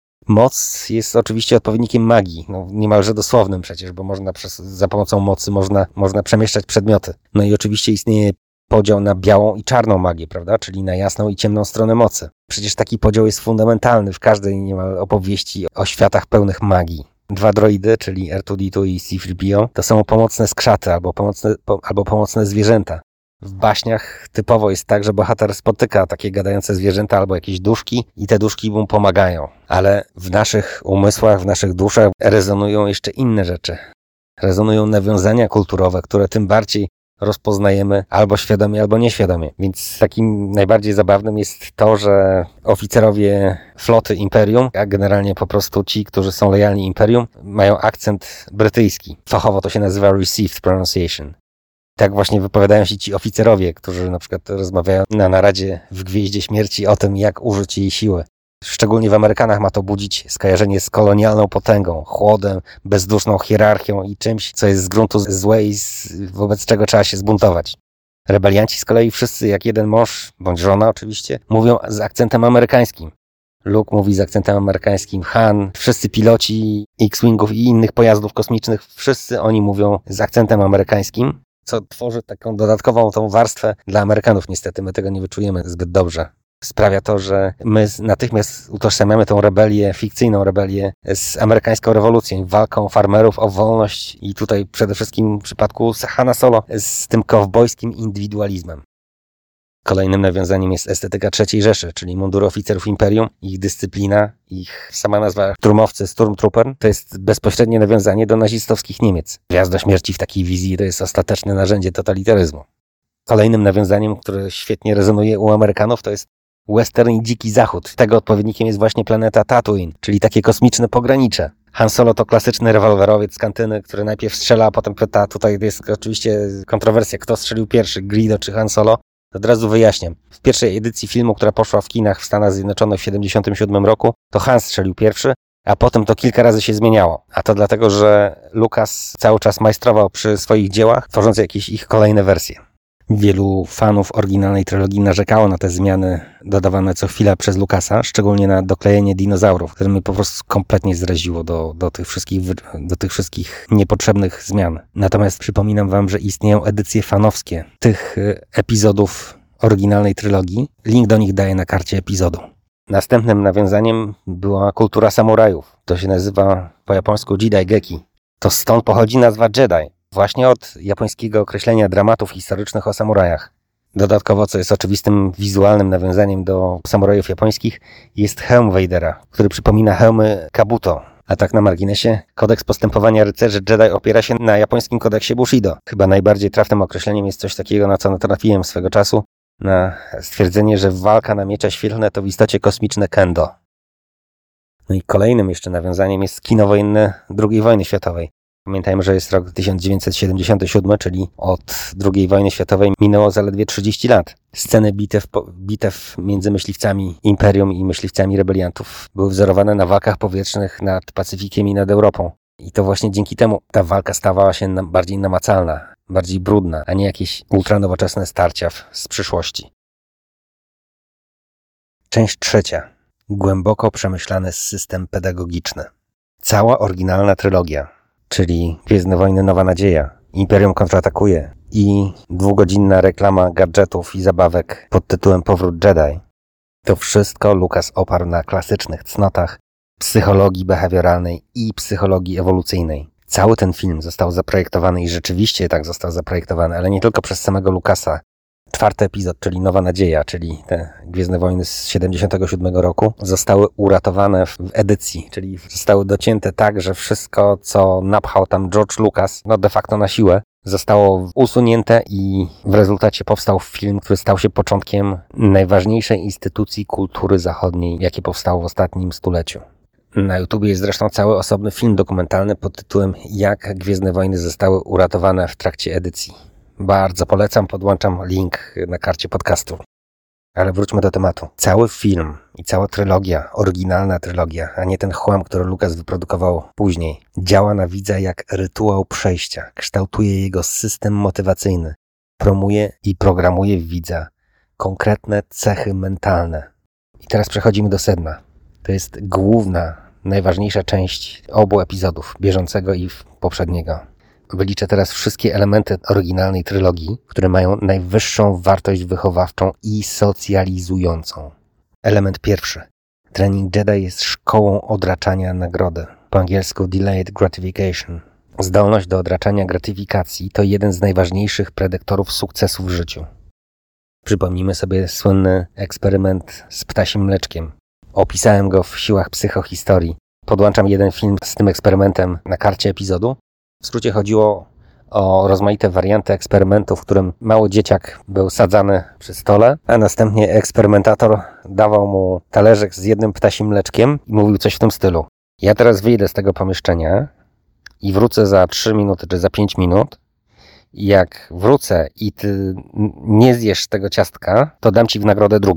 Moc jest oczywiście odpowiednikiem magii, no niemalże dosłownym przecież, bo można przez, za pomocą mocy można, można przemieszczać przedmioty. No i oczywiście istnieje podział na białą i czarną magię, prawda? Czyli na jasną i ciemną stronę mocy. Przecież taki podział jest fundamentalny w każdej niemal opowieści o światach pełnych magii. Dwa droidy, czyli R dwa D dwa i C trzy P O, to są pomocne skrzaty albo pomocne, po, albo pomocne zwierzęta. W baśniach typowo jest tak, że bohater spotyka takie gadające zwierzęta albo jakieś duszki i te duszki mu pomagają. Ale w naszych umysłach, w naszych duszach rezonują jeszcze inne rzeczy. Rezonują nawiązania kulturowe, które tym bardziej rozpoznajemy albo świadomie, albo nieświadomie. Więc takim najbardziej zabawnym jest to, że oficerowie floty Imperium, a generalnie po prostu ci, którzy są lojalni Imperium, mają akcent brytyjski. Fachowo to się nazywa received pronunciation. Tak właśnie wypowiadają się ci oficerowie, którzy na przykład rozmawiają na naradzie w Gwieździe Śmierci o tym, jak użyć jej siły. Szczególnie w Amerykanach ma to budzić skojarzenie z kolonialną potęgą, chłodem, bezduszną hierarchią i czymś, co jest z gruntu złe i z, wobec czego trzeba się zbuntować. Rebelianci z kolei wszyscy jak jeden mąż, bądź żona oczywiście, mówią z akcentem amerykańskim. Luke mówi z akcentem amerykańskim, Han, wszyscy piloci X-Wingów i innych pojazdów kosmicznych, wszyscy oni mówią z akcentem amerykańskim, co tworzy taką dodatkową tą warstwę dla Amerykanów. Niestety my tego nie wyczujemy zbyt dobrze. Sprawia to, że my natychmiast utożsamiamy tą rebelię, fikcyjną rebelię z amerykańską rewolucją, walką farmerów o wolność i tutaj przede wszystkim w przypadku Hana Solo z tym kowbojskim indywidualizmem. Kolejnym nawiązaniem jest estetyka trzeciej Rzeszy, czyli mundury oficerów Imperium, ich dyscyplina, ich sama nazwa szturmowcy, Stormtrooper, to jest bezpośrednie nawiązanie do nazistowskich Niemiec. Gwiazda śmierci w takiej wizji to jest ostateczne narzędzie totalitaryzmu. Kolejnym nawiązaniem, które świetnie rezonuje u Amerykanów, to jest western i dziki zachód. Tego odpowiednikiem jest właśnie planeta Tatooine, czyli takie kosmiczne pogranicze. Han Solo to klasyczny rewolwerowiec z kantyny, który najpierw strzela, a potem pyta. Tutaj jest oczywiście kontrowersja, kto strzelił pierwszy, Greedo czy Han Solo. Od razu wyjaśniam. W pierwszej edycji filmu, która poszła w kinach w Stanach Zjednoczonych w siedemdziesiątym siódmym roku, to Han strzelił pierwszy, a potem to kilka razy się zmieniało. A to dlatego, że Lucas cały czas majstrował przy swoich dziełach, tworząc jakieś ich kolejne wersje. Wielu fanów oryginalnej trylogii narzekało na te zmiany dodawane co chwila przez Lucasa, szczególnie na doklejenie dinozaurów, które mnie po prostu kompletnie zraziło do, do, tych wszystkich, do tych wszystkich niepotrzebnych zmian. Natomiast przypominam wam, że istnieją edycje fanowskie tych epizodów oryginalnej trylogii. Link do nich daję na karcie epizodu. Następnym nawiązaniem była kultura samurajów. To się nazywa po japońsku Jidaigeki. To stąd pochodzi nazwa Jedi. Właśnie od japońskiego określenia dramatów historycznych o samurajach. Dodatkowo, co jest oczywistym wizualnym nawiązaniem do samurajów japońskich, jest hełm Vadera, który przypomina hełmy Kabuto. A tak na marginesie, kodeks postępowania rycerzy Jedi opiera się na japońskim kodeksie Bushido. Chyba najbardziej trafnym określeniem jest coś takiego, na co natrafiłem swego czasu, na stwierdzenie, że walka na miecze świetlne to w istocie kosmiczne kendo. No i kolejnym jeszcze nawiązaniem jest kino wojenne drugiej wojny światowej. Pamiętajmy, że jest rok tysiąc dziewięćset siedemdziesiąty siódmy, czyli od drugiej wojny światowej minęło zaledwie trzydzieści lat. Sceny bitew, bitew między myśliwcami Imperium i myśliwcami rebeliantów były wzorowane na walkach powietrznych nad Pacyfikiem i nad Europą. I to właśnie dzięki temu ta walka stawała się bardziej namacalna, bardziej brudna, a nie jakieś ultranowoczesne starcia z przyszłości. Część trzecia. Głęboko przemyślany system pedagogiczny. Cała oryginalna trylogia, czyli Gwiezdne Wojny Nowa Nadzieja, Imperium kontratakuje i dwugodzinna reklama gadżetów i zabawek pod tytułem Powrót Jedi. To wszystko Lucas oparł na klasycznych cnotach psychologii behawioralnej i psychologii ewolucyjnej. Cały ten film został zaprojektowany i rzeczywiście tak został zaprojektowany, ale nie tylko przez samego Lucasa. Czwarty epizod, czyli Nowa Nadzieja, czyli te Gwiezdne Wojny z siedemdziesiątego siódmego roku, zostały uratowane w edycji, czyli zostały docięte tak, że wszystko, co napchał tam George Lucas, no de facto na siłę, zostało usunięte i w rezultacie powstał film, który stał się początkiem najważniejszej instytucji kultury zachodniej, jakie powstało w ostatnim stuleciu. Na YouTubie jest zresztą cały osobny film dokumentalny pod tytułem Jak Gwiezdne Wojny zostały uratowane w trakcie edycji. Bardzo polecam, podłączam link na karcie podcastu. Ale wróćmy do tematu. Cały film i cała trylogia, oryginalna trylogia, a nie ten chłam, który Lucas wyprodukował później, działa na widza jak rytuał przejścia, kształtuje jego system motywacyjny, promuje i programuje w widza konkretne cechy mentalne. I teraz przechodzimy do sedna. To jest główna, najważniejsza część obu epizodów, bieżącego i poprzedniego. Wyliczę teraz wszystkie elementy oryginalnej trylogii, które mają najwyższą wartość wychowawczą i socjalizującą. Element pierwszy. Trening Jedi jest szkołą odraczania nagrody. Po angielsku delayed gratification. Zdolność do odraczania gratyfikacji to jeden z najważniejszych predyktorów sukcesu w życiu. Przypomnijmy sobie słynny eksperyment z ptasim mleczkiem. Opisałem go w Siłach psychohistorii. Podłączam jeden film z tym eksperymentem na karcie epizodu. W skrócie chodziło o rozmaite warianty eksperymentu, w którym mały dzieciak był sadzany przy stole, a następnie eksperymentator dawał mu talerzyk z jednym ptasim mleczkiem i mówił coś w tym stylu. Ja teraz wyjdę z tego pomieszczenia i wrócę za trzy minuty czy za pięć minut. I jak wrócę i ty nie zjesz tego ciastka, to dam ci w nagrodę drugie.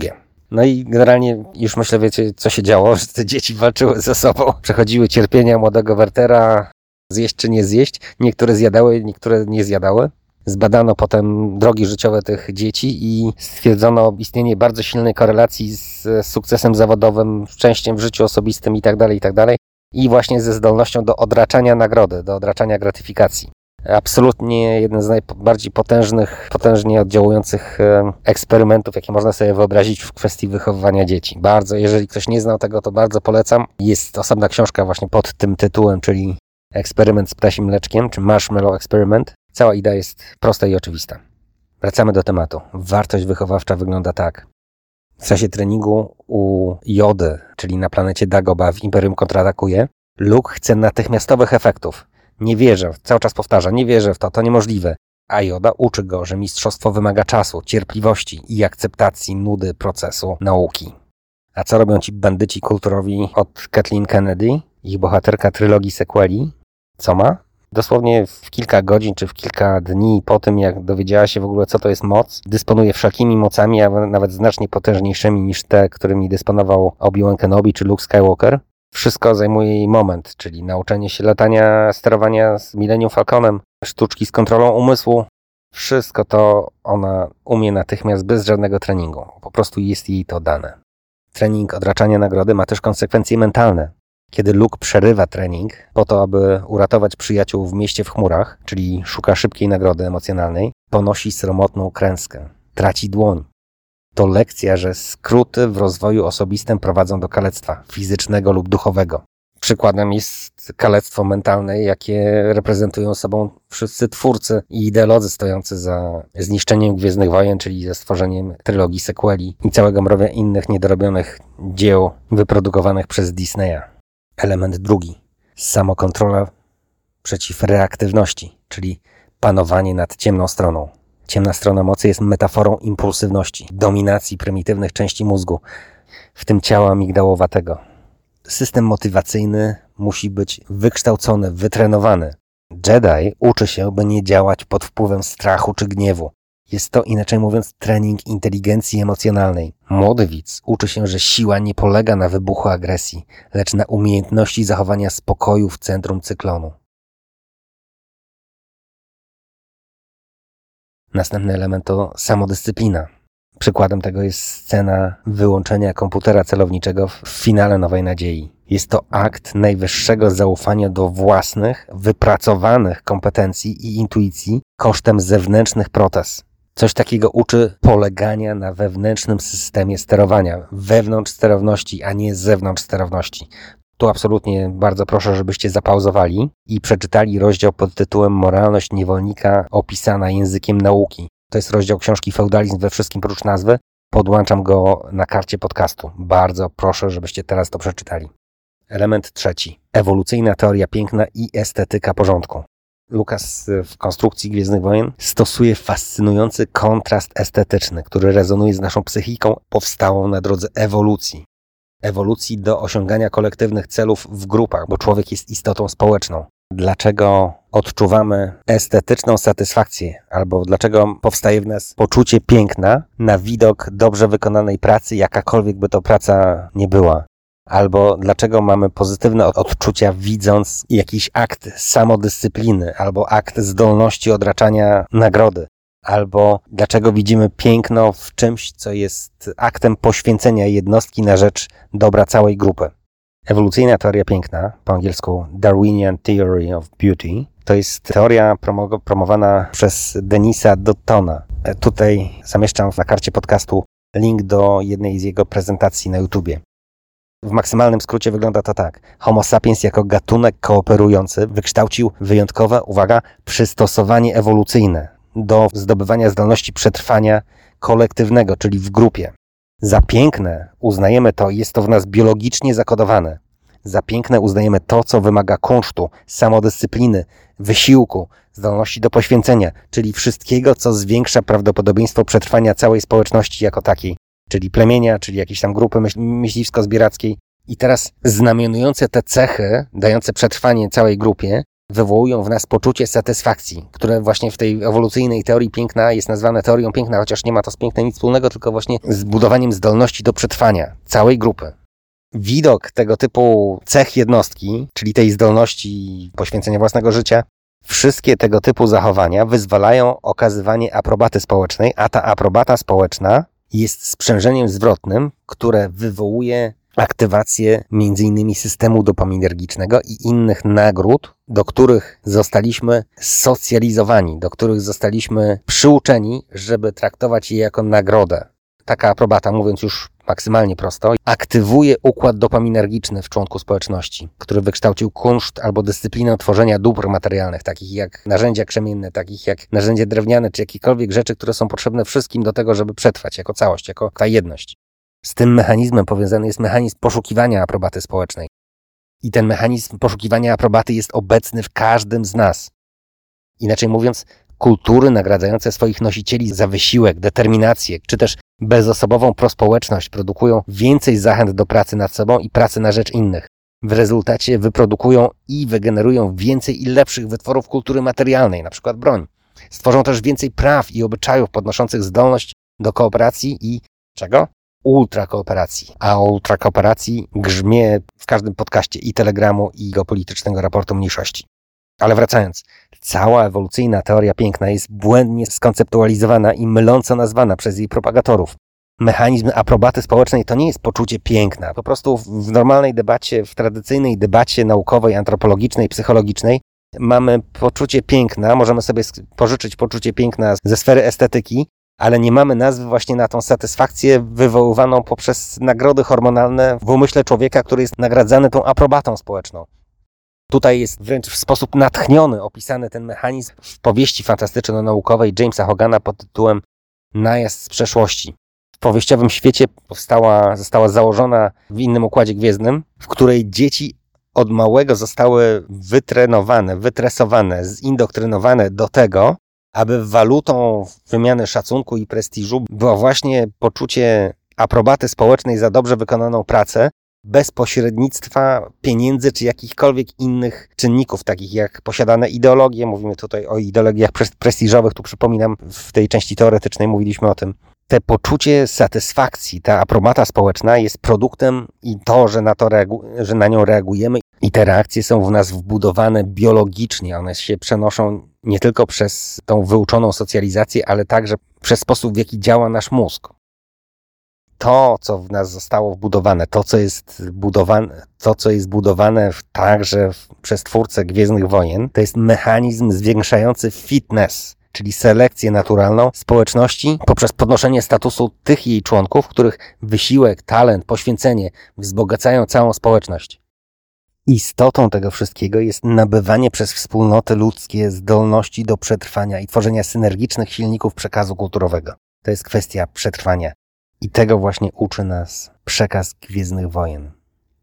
No i generalnie już myślę, wiecie, co się działo, że te dzieci walczyły ze sobą, przechodziły cierpienia młodego Wertera, zjeść czy nie zjeść. Niektóre zjadały, niektóre nie zjadały. Zbadano potem drogi życiowe tych dzieci i stwierdzono istnienie bardzo silnej korelacji z sukcesem zawodowym, szczęściem w życiu osobistym itd., itd. I właśnie ze zdolnością do odraczania nagrody, do odraczania gratyfikacji. Absolutnie jeden z najbardziej potężnych, potężnie oddziałujących eksperymentów, jakie można sobie wyobrazić w kwestii wychowywania dzieci. Bardzo, jeżeli ktoś nie znał tego, to bardzo polecam. Jest osobna książka właśnie pod tym tytułem, czyli Eksperyment z ptasim mleczkiem, czy Marshmallow Experiment. Cała idea jest prosta i oczywista. Wracamy do tematu. Wartość wychowawcza wygląda tak. W czasie treningu u Jody, czyli na planecie Dagobah w Imperium kontratakuje, Luke chce natychmiastowych efektów. Nie wierzę, cały czas powtarza, nie wierzę w to, to niemożliwe. A Yoda uczy go, że mistrzostwo wymaga czasu, cierpliwości i akceptacji nudy procesu nauki. A co robią ci bandyci kulturowi od Kathleen Kennedy, ich bohaterka trylogii sequeli? Co ma? Dosłownie w kilka godzin czy w kilka dni po tym, jak dowiedziała się w ogóle, co to jest moc, dysponuje wszelkimi mocami, a nawet znacznie potężniejszymi niż te, którymi dysponował Obi-Wan Kenobi czy Luke Skywalker. Wszystko zajmuje jej moment, czyli nauczenie się latania, sterowania z Millennium Falconem, sztuczki z kontrolą umysłu. Wszystko to ona umie natychmiast bez żadnego treningu. Po prostu jest jej to dane. Trening odraczania nagrody ma też konsekwencje mentalne. Kiedy Luke przerywa trening po to, aby uratować przyjaciół w mieście w chmurach, czyli szuka szybkiej nagrody emocjonalnej, ponosi sromotną klęskę. Traci dłoń. To lekcja, że skróty w rozwoju osobistym prowadzą do kalectwa fizycznego lub duchowego. Przykładem jest kalectwo mentalne, jakie reprezentują sobą wszyscy twórcy i ideolodzy stojący za zniszczeniem Gwiezdnych Wojen, czyli za stworzeniem trylogii sequeli i całego mrowia innych niedorobionych dzieł wyprodukowanych przez Disneya. Element drugi. Samokontrola przeciw reaktywności, czyli panowanie nad ciemną stroną. Ciemna strona mocy jest metaforą impulsywności, dominacji prymitywnych części mózgu, w tym ciała migdałowatego. System motywacyjny musi być wykształcony, wytrenowany. Jedi uczy się, by nie działać pod wpływem strachu czy gniewu. Jest to, inaczej mówiąc, trening inteligencji emocjonalnej. Młody widz uczy się, że siła nie polega na wybuchu agresji, lecz na umiejętności zachowania spokoju w centrum cyklonu. Następny element to samodyscyplina. Przykładem tego jest scena wyłączenia komputera celowniczego w finale Nowej Nadziei. Jest to akt najwyższego zaufania do własnych, wypracowanych kompetencji i intuicji kosztem zewnętrznych protez. Coś takiego uczy polegania na wewnętrznym systemie sterowania, wewnątrz sterowności, a nie zewnątrz sterowności. Tu absolutnie bardzo proszę, żebyście zapauzowali i przeczytali rozdział pod tytułem Moralność niewolnika opisana językiem nauki. To jest rozdział książki Feudalizm we wszystkim prócz nazwy. Podłączam go na karcie podcastu. Bardzo proszę, żebyście teraz to przeczytali. Element trzeci. Ewolucyjna teoria piękna i estetyka porządku. Lucas w konstrukcji Gwiezdnych Wojen stosuje fascynujący kontrast estetyczny, który rezonuje z naszą psychiką powstałą na drodze ewolucji. Ewolucji do osiągania kolektywnych celów w grupach, bo człowiek jest istotą społeczną. Dlaczego odczuwamy estetyczną satysfakcję, albo dlaczego powstaje w nas poczucie piękna na widok dobrze wykonanej pracy, jakakolwiek by to praca nie była. Albo dlaczego mamy pozytywne odczucia, widząc jakiś akt samodyscypliny, albo akt zdolności odraczania nagrody. Albo dlaczego widzimy piękno w czymś, co jest aktem poświęcenia jednostki na rzecz dobra całej grupy. Ewolucyjna teoria piękna, po angielsku Darwinian Theory of Beauty, to jest teoria promo- promowana przez Denisa Dottona. Tutaj zamieszczam na karcie podcastu link do jednej z jego prezentacji na YouTubie. W maksymalnym skrócie wygląda to tak. Homo sapiens jako gatunek kooperujący wykształcił wyjątkowe, uwaga, przystosowanie ewolucyjne do zdobywania zdolności przetrwania kolektywnego, czyli w grupie. Za piękne uznajemy to, jest to w nas biologicznie zakodowane. Za piękne uznajemy to, co wymaga kunsztu, samodyscypliny, wysiłku, zdolności do poświęcenia, czyli wszystkiego, co zwiększa prawdopodobieństwo przetrwania całej społeczności jako takiej, czyli plemienia, czyli jakiejś tam grupy myśl- myśliwsko-zbierackiej. I teraz znamionujące te cechy, dające przetrwanie całej grupie, wywołują w nas poczucie satysfakcji, które właśnie w tej ewolucyjnej teorii piękna jest nazwane teorią piękna, chociaż nie ma to z pięknem nic wspólnego, tylko właśnie z budowaniem zdolności do przetrwania całej grupy. Widok tego typu cech jednostki, czyli tej zdolności poświęcenia własnego życia, wszystkie tego typu zachowania wyzwalają okazywanie aprobaty społecznej, a ta aprobata społeczna jest sprzężeniem zwrotnym, które wywołuje aktywację między innymi systemu dopaminergicznego i innych nagród, do których zostaliśmy socjalizowani, do których zostaliśmy przyuczeni, żeby traktować je jako nagrodę. Taka aprobata, mówiąc już maksymalnie prosto, aktywuje układ dopaminergiczny w członku społeczności, który wykształcił kunszt albo dyscyplinę tworzenia dóbr materialnych, takich jak narzędzia krzemienne, takich jak narzędzia drewniane, czy jakiekolwiek rzeczy, które są potrzebne wszystkim do tego, żeby przetrwać jako całość, jako ta jedność. Z tym mechanizmem powiązany jest mechanizm poszukiwania aprobaty społecznej. I ten mechanizm poszukiwania aprobaty jest obecny w każdym z nas. Inaczej mówiąc, kultury nagradzające swoich nosicieli za wysiłek, determinację, czy też bezosobową prospołeczność produkują więcej zachęt do pracy nad sobą i pracy na rzecz innych. W rezultacie wyprodukują i wygenerują więcej i lepszych wytworów kultury materialnej, na przykład broń. Stworzą też więcej praw i obyczajów podnoszących zdolność do kooperacji i czego? Ultrakooperacji. A o ultrakooperacji grzmie w każdym podcaście i Telegramu, i geopolitycznego raportu mniejszości. Ale wracając, cała ewolucyjna teoria piękna jest błędnie skonceptualizowana i myląco nazwana przez jej propagatorów. Mechanizm aprobaty społecznej to nie jest poczucie piękna. Po prostu w normalnej debacie, w tradycyjnej debacie naukowej, antropologicznej, psychologicznej mamy poczucie piękna, możemy sobie pożyczyć poczucie piękna ze sfery estetyki, ale nie mamy nazwy właśnie na tą satysfakcję wywoływaną poprzez nagrody hormonalne w umyśle człowieka, który jest nagradzany tą aprobatą społeczną. Tutaj jest wręcz w sposób natchniony opisany ten mechanizm w powieści fantastyczno-naukowej Jamesa Hogana pod tytułem Najazd z przeszłości. W powieściowym świecie powstała, została założona w innym układzie gwiezdnym, w której dzieci od małego zostały wytrenowane, wytresowane, zindoktrynowane do tego, aby walutą wymiany szacunku i prestiżu było właśnie poczucie aprobaty społecznej za dobrze wykonaną pracę, bez pośrednictwa pieniędzy czy jakichkolwiek innych czynników, takich jak posiadane ideologie. Mówimy tutaj o ideologiach prestiżowych, tu przypominam, w tej części teoretycznej mówiliśmy o tym. Te poczucie satysfakcji, ta aprobata społeczna jest produktem i to, że na, to reagu- że na nią reagujemy i te reakcje są w nas wbudowane biologicznie. One się przenoszą nie tylko przez tą wyuczoną socjalizację, ale także przez sposób, w jaki działa nasz mózg. To, co w nas zostało wbudowane, to, co jest budowane, to, co jest budowane w, także w, przez twórcę Gwiezdnych Wojen, to jest mechanizm zwiększający fitness, czyli selekcję naturalną społeczności poprzez podnoszenie statusu tych jej członków, których wysiłek, talent, poświęcenie wzbogacają całą społeczność. Istotą tego wszystkiego jest nabywanie przez wspólnoty ludzkie zdolności do przetrwania i tworzenia synergicznych silników przekazu kulturowego. To jest kwestia przetrwania. I tego właśnie uczy nas przekaz Gwiezdnych Wojen.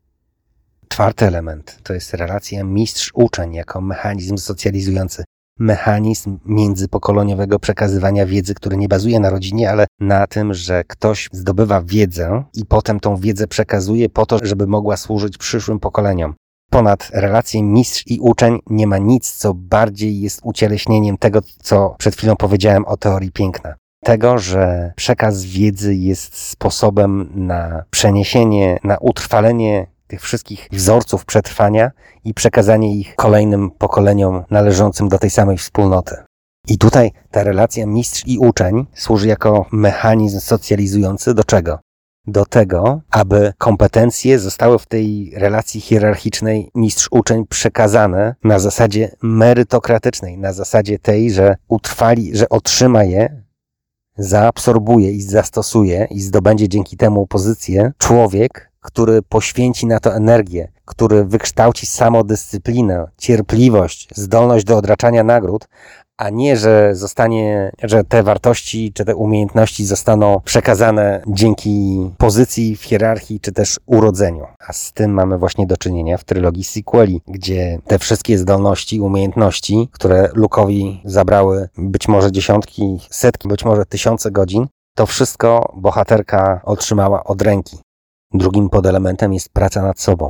Czwarty element to jest relacja mistrz-uczeń jako mechanizm socjalizujący. Mechanizm międzypokoleniowego przekazywania wiedzy, który nie bazuje na rodzinie, ale na tym, że ktoś zdobywa wiedzę i potem tą wiedzę przekazuje po to, żeby mogła służyć przyszłym pokoleniom. Ponad relację mistrz i uczeń nie ma nic, co bardziej jest ucieleśnieniem tego, co przed chwilą powiedziałem o teorii piękna. Tego, że przekaz wiedzy jest sposobem na przeniesienie, na utrwalenie tych wszystkich wzorców przetrwania i przekazanie ich kolejnym pokoleniom należącym do tej samej wspólnoty. I tutaj ta relacja mistrz i uczeń służy jako mechanizm socjalizujący do czego? Do tego, aby kompetencje zostały w tej relacji hierarchicznej mistrz-uczeń przekazane na zasadzie merytokratycznej, na zasadzie tej, że utrwali, że otrzyma je, zaabsorbuje i zastosuje i zdobędzie dzięki temu pozycję człowiek, który poświęci na to energię, który wykształci samodyscyplinę, cierpliwość, zdolność do odraczania nagród, a nie, że zostanie, że te wartości czy te umiejętności zostaną przekazane dzięki pozycji w hierarchii czy też urodzeniu. A z tym mamy właśnie do czynienia w trylogii sequeli, gdzie te wszystkie zdolności, umiejętności, które Luke'owi zabrały być może dziesiątki, setki, być może tysiące godzin, to wszystko bohaterka otrzymała od ręki. Drugim podelementem jest praca nad sobą.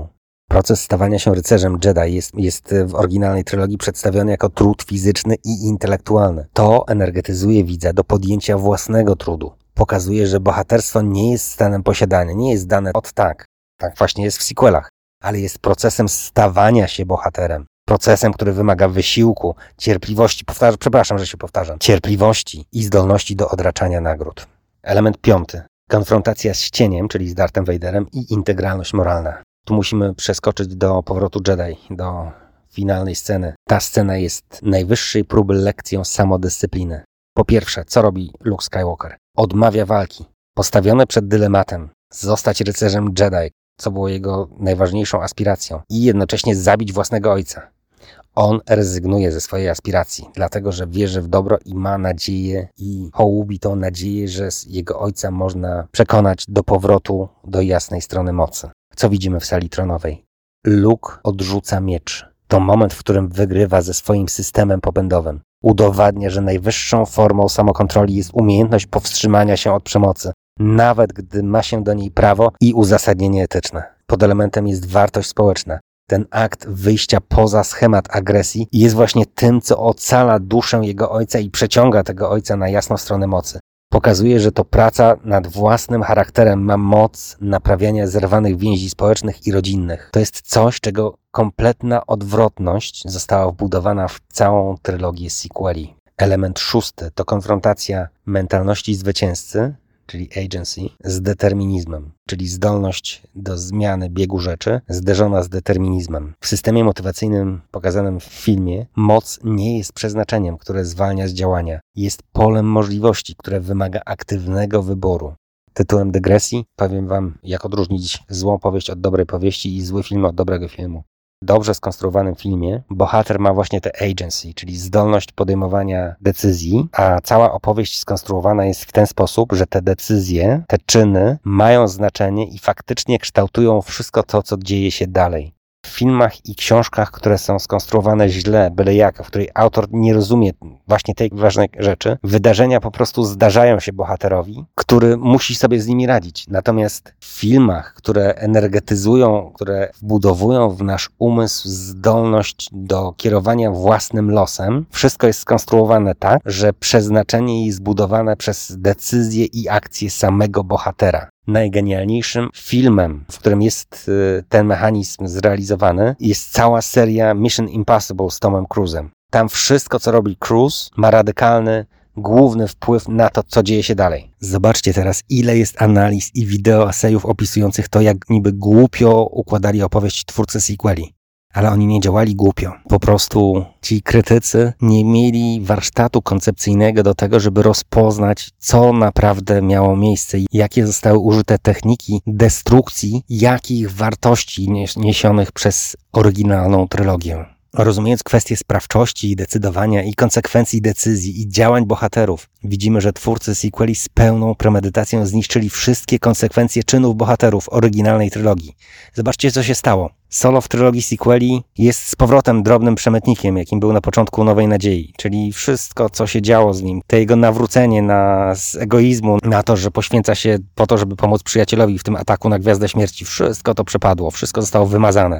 Proces stawania się rycerzem Jedi jest, jest w oryginalnej trylogii przedstawiony jako trud fizyczny i intelektualny. To energetyzuje widza do podjęcia własnego trudu. Pokazuje, że bohaterstwo nie jest stanem posiadania, nie jest dane od tak. Tak właśnie jest w sequelach, ale jest procesem stawania się bohaterem. Procesem, który wymaga wysiłku, cierpliwości, powtarzam, przepraszam, że się powtarzam, cierpliwości i zdolności do odraczania nagród. Element piąty. Konfrontacja z cieniem, czyli z Darthem Vaderem i integralność moralna. Tu musimy przeskoczyć do powrotu Jedi, do finalnej sceny. Ta scena jest najwyższej próby lekcją samodyscypliny. Po pierwsze, co robi Luke Skywalker? Odmawia walki. Postawiony przed dylematem zostać rycerzem Jedi, co było jego najważniejszą aspiracją, i jednocześnie zabić własnego ojca. On rezygnuje ze swojej aspiracji, dlatego że wierzy w dobro i ma nadzieję i hołubi tą nadzieję, że z jego ojca można przekonać do powrotu do jasnej strony mocy. Co widzimy w sali tronowej? Luke odrzuca miecz. To moment, w którym wygrywa ze swoim systemem popędowym. Udowadnia, że najwyższą formą samokontroli jest umiejętność powstrzymania się od przemocy, nawet gdy ma się do niej prawo i uzasadnienie etyczne. Pod elementem jest wartość społeczna. Ten akt wyjścia poza schemat agresji jest właśnie tym, co ocala duszę jego ojca i przeciąga tego ojca na jasną stronę mocy. Pokazuje, że to praca nad własnym charakterem ma moc naprawiania zerwanych więzi społecznych i rodzinnych. To jest coś, czego kompletna odwrotność została wbudowana w całą trylogię sequeli. Element szósty to konfrontacja mentalności zwycięzcy, czyli agency, z determinizmem, czyli zdolność do zmiany biegu rzeczy zderzona z determinizmem. W systemie motywacyjnym pokazanym w filmie moc nie jest przeznaczeniem, które zwalnia z działania. Jest polem możliwości, które wymaga aktywnego wyboru. Tytułem dygresji powiem wam, jak odróżnić złą powieść od dobrej powieści i zły film od dobrego filmu. W dobrze skonstruowanym filmie bohater ma właśnie tę agency, czyli zdolność podejmowania decyzji, a cała opowieść skonstruowana jest w ten sposób, że te decyzje, te czyny mają znaczenie i faktycznie kształtują wszystko to, co dzieje się dalej. W filmach i książkach, które są skonstruowane źle, byle jak, w której autor nie rozumie właśnie tej ważnej rzeczy, wydarzenia po prostu zdarzają się bohaterowi, który musi sobie z nimi radzić. Natomiast w filmach, które energetyzują, które wbudowują w nasz umysł zdolność do kierowania własnym losem, wszystko jest skonstruowane tak, że przeznaczenie jest zbudowane przez decyzje i akcje samego bohatera. Najgenialniejszym filmem, w którym jest ten mechanizm zrealizowany, jest cała seria Mission Impossible z Tomem Cruise'em. Tam wszystko, co robi Cruise, ma radykalny, główny wpływ na to, co dzieje się dalej. Zobaczcie teraz, ile jest analiz i wideo esejów opisujących to, jak niby głupio układali opowieść twórcy sequeli. Ale oni nie działali głupio. Po prostu ci krytycy nie mieli warsztatu koncepcyjnego do tego, żeby rozpoznać, co naprawdę miało miejsce i jakie zostały użyte techniki destrukcji, jakich wartości niesionych przez oryginalną trylogię. Rozumiejąc kwestie sprawczości, decydowania i konsekwencji decyzji i działań bohaterów, widzimy, że twórcy sequeli z pełną premedytacją zniszczyli wszystkie konsekwencje czynów bohaterów oryginalnej trylogii. Zobaczcie, co się stało. Solo w trylogii sequeli jest z powrotem drobnym przemytnikiem, jakim był na początku Nowej Nadziei, czyli wszystko, co się działo z nim, to jego nawrócenie na, z egoizmu na to, że poświęca się po to, żeby pomóc przyjacielowi w tym ataku na Gwiazdę Śmierci, wszystko to przepadło, wszystko zostało wymazane.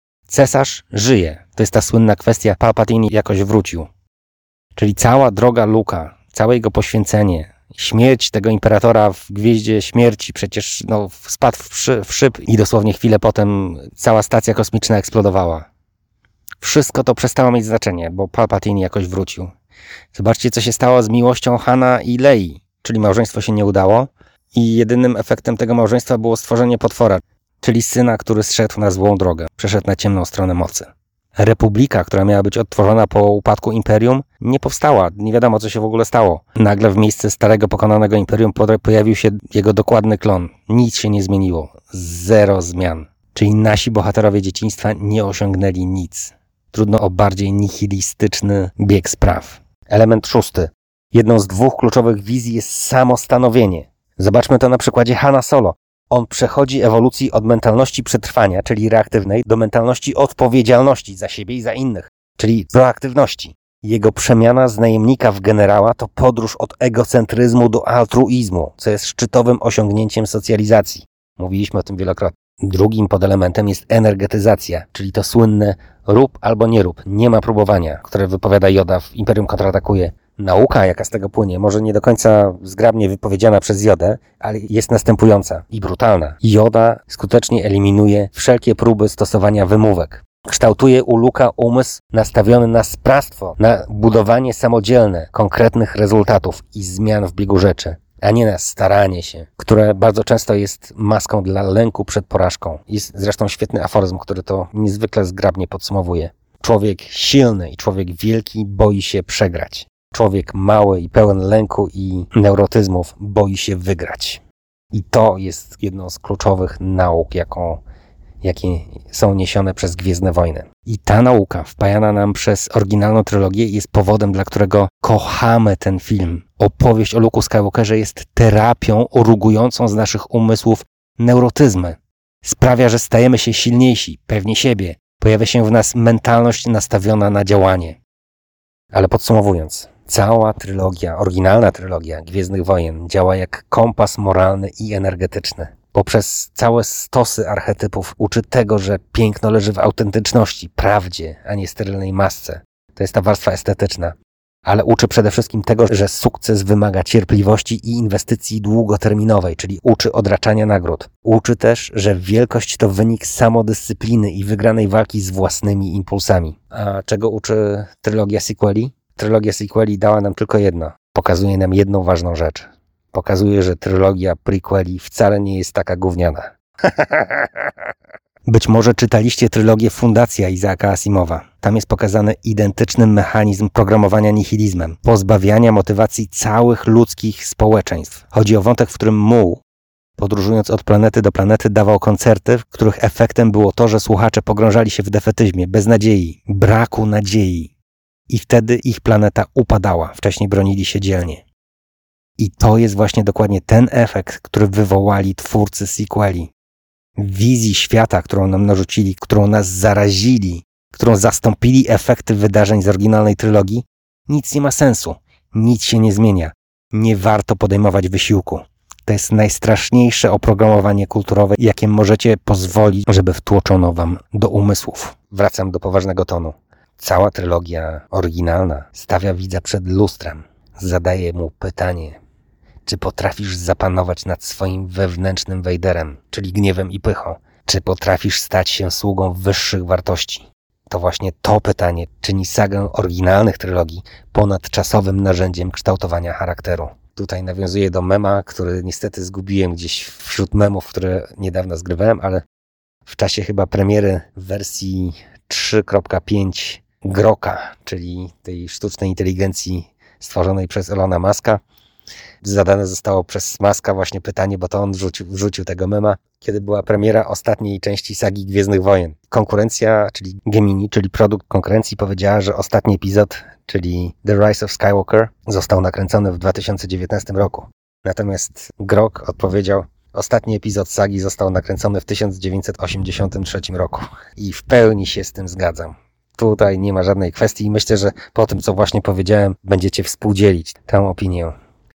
Cesarz żyje. To jest ta słynna kwestia, Palpatine jakoś wrócił. Czyli cała droga Luka, całe jego poświęcenie, śmierć tego imperatora w Gwieździe Śmierci, przecież no, spadł w, szy, w szyb i dosłownie chwilę potem cała stacja kosmiczna eksplodowała. Wszystko to przestało mieć znaczenie, bo Palpatine jakoś wrócił. Zobaczcie, co się stało z miłością Hana i Lei, czyli małżeństwo się nie udało i jedynym efektem tego małżeństwa było stworzenie potwora, czyli syna, który zszedł na złą drogę, przeszedł na ciemną stronę mocy. Republika, która miała być odtworzona po upadku Imperium, nie powstała. Nie wiadomo, co się w ogóle stało. Nagle w miejsce starego, pokonanego Imperium pojawił się jego dokładny klon. Nic się nie zmieniło. Zero zmian. Czyli nasi bohaterowie dzieciństwa nie osiągnęli nic. Trudno o bardziej nihilistyczny bieg spraw. Element szósty. Jedną z dwóch kluczowych wizji jest samostanowienie. Zobaczmy to na przykładzie Hana Solo. On przechodzi ewolucji od mentalności przetrwania, czyli reaktywnej, do mentalności odpowiedzialności za siebie i za innych, czyli proaktywności. Jego przemiana z najemnika w generała to podróż od egocentryzmu do altruizmu, co jest szczytowym osiągnięciem socjalizacji. Mówiliśmy o tym wielokrotnie. Drugim podelementem jest energetyzacja, czyli to słynne rób albo nie rób, nie ma próbowania, które wypowiada Yoda w Imperium kontratakuje. Nauka, jaka z tego płynie, może nie do końca zgrabnie wypowiedziana przez Jodę, ale jest następująca i brutalna. Yoda skutecznie eliminuje wszelkie próby stosowania wymówek. Kształtuje u Luka umysł nastawiony na sprawstwo, na budowanie samodzielne konkretnych rezultatów i zmian w biegu rzeczy, a nie na staranie się, które bardzo często jest maską dla lęku przed porażką. Jest zresztą świetny aforyzm, który to niezwykle zgrabnie podsumowuje. Człowiek silny i człowiek wielki boi się przegrać. Człowiek mały i pełen lęku i neurotyzmów boi się wygrać. I to jest jedną z kluczowych nauk, jaką, jakie są niesione przez Gwiezdne Wojny. I ta nauka wpajana nam przez oryginalną trylogię jest powodem, dla którego kochamy ten film. Opowieść o Luke'u Skywalkerze jest terapią orugującą z naszych umysłów neurotyzmy. Sprawia, że stajemy się silniejsi, pewni siebie. Pojawia się w nas mentalność nastawiona na działanie. Ale podsumowując, cała trylogia, oryginalna trylogia Gwiezdnych Wojen działa jak kompas moralny i energetyczny. Poprzez całe stosy archetypów uczy tego, że piękno leży w autentyczności, prawdzie, a nie sterylnej masce. To jest ta warstwa estetyczna. Ale uczy przede wszystkim tego, że sukces wymaga cierpliwości i inwestycji długoterminowej, czyli uczy odraczania nagród. Uczy też, że wielkość to wynik samodyscypliny i wygranej walki z własnymi impulsami. A czego uczy trylogia sequeli? Trylogia sequeli dała nam tylko jedno. Pokazuje nam jedną ważną rzecz. Pokazuje, że trylogia prequeli wcale nie jest taka gówniana. Być może czytaliście trylogię Fundacja Isaaca Asimowa. Tam jest pokazany identyczny mechanizm programowania nihilizmem, pozbawiania motywacji całych ludzkich społeczeństw. Chodzi o wątek, w którym muł, podróżując od planety do planety, dawał koncerty, w których efektem było to, że słuchacze pogrążali się w defetyzmie, beznadziei, braku nadziei. I wtedy ich planeta upadała. Wcześniej bronili się dzielnie. I to jest właśnie dokładnie ten efekt, który wywołali twórcy sequeli. Wizji świata, którą nam narzucili, którą nas zarazili, którą zastąpili efekty wydarzeń z oryginalnej trylogii, nic nie ma sensu, nic się nie zmienia. Nie warto podejmować wysiłku. To jest najstraszniejsze oprogramowanie kulturowe, jakie możecie pozwolić, żeby wtłoczono wam do umysłów. Wracam do poważnego tonu. Cała trylogia oryginalna stawia widza przed lustrem. Zadaje mu pytanie, czy potrafisz zapanować nad swoim wewnętrznym Wejderem, czyli gniewem i pychą? Czy potrafisz stać się sługą wyższych wartości? To właśnie to pytanie czyni sagę oryginalnych trylogii ponadczasowym narzędziem kształtowania charakteru. Tutaj nawiązuję do mema, który niestety zgubiłem gdzieś wśród memów, które niedawno zgrywałem, ale w czasie chyba premiery wersji trzy kropka pięć Groka, czyli tej sztucznej inteligencji stworzonej przez Elona Muska, zadane zostało przez Muska właśnie pytanie, bo to on wrzucił, wrzucił tego mema, kiedy była premiera ostatniej części sagi Gwiezdnych Wojen. Konkurencja, czyli Gemini, czyli produkt konkurencji, powiedziała, że ostatni epizod, czyli The Rise of Skywalker, został nakręcony w dwa tysiące dziewiętnastym roku. Natomiast Grok odpowiedział, ostatni epizod sagi został nakręcony w tysiąc dziewięćset osiemdziesiątym trzecim roku. I w pełni się z tym zgadzam. Tutaj nie ma żadnej kwestii i myślę, że po tym, co właśnie powiedziałem, będziecie współdzielić tę opinię.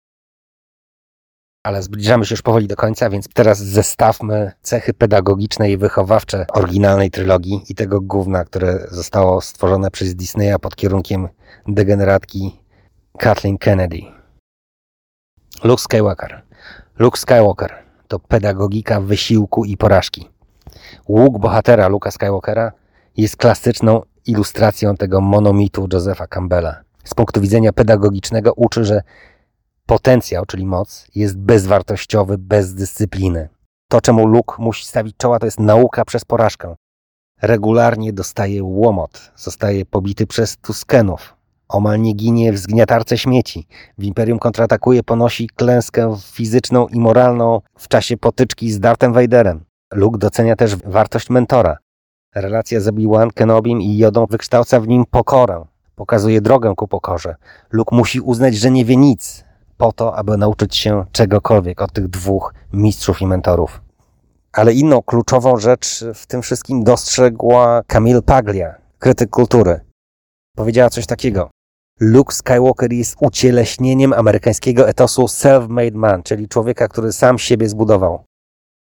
Ale zbliżamy się już powoli do końca, więc teraz zestawmy cechy pedagogiczne i wychowawcze oryginalnej trylogii i tego gówna, które zostało stworzone przez Disneya pod kierunkiem degeneratki Kathleen Kennedy. Luke Skywalker. Luke Skywalker to pedagogika wysiłku i porażki. Łuk bohatera Luke'a Skywalkera jest klasyczną ilustracją tego monomitu Josepha Campbella. Z punktu widzenia pedagogicznego uczy, że potencjał, czyli moc, jest bezwartościowy bez dyscypliny. To, czemu Luke musi stawić czoła, to jest nauka przez porażkę. Regularnie dostaje łomot, zostaje pobity przez Tuskenów. Omal nie ginie w zgniatarce śmieci. W Imperium kontratakuje, ponosi klęskę fizyczną i moralną w czasie potyczki z Darthem Vaderem. Luke docenia też wartość mentora. Relacja z Obi-Wan Kenobim i Jodą wykształca w nim pokorę. Pokazuje drogę ku pokorze. Luke musi uznać, że nie wie nic, po to, aby nauczyć się czegokolwiek od tych dwóch mistrzów i mentorów. Ale inną kluczową rzecz w tym wszystkim dostrzegła Camille Paglia, krytyk kultury. Powiedziała coś takiego. Luke Skywalker jest ucieleśnieniem amerykańskiego etosu self-made man, czyli człowieka, który sam siebie zbudował.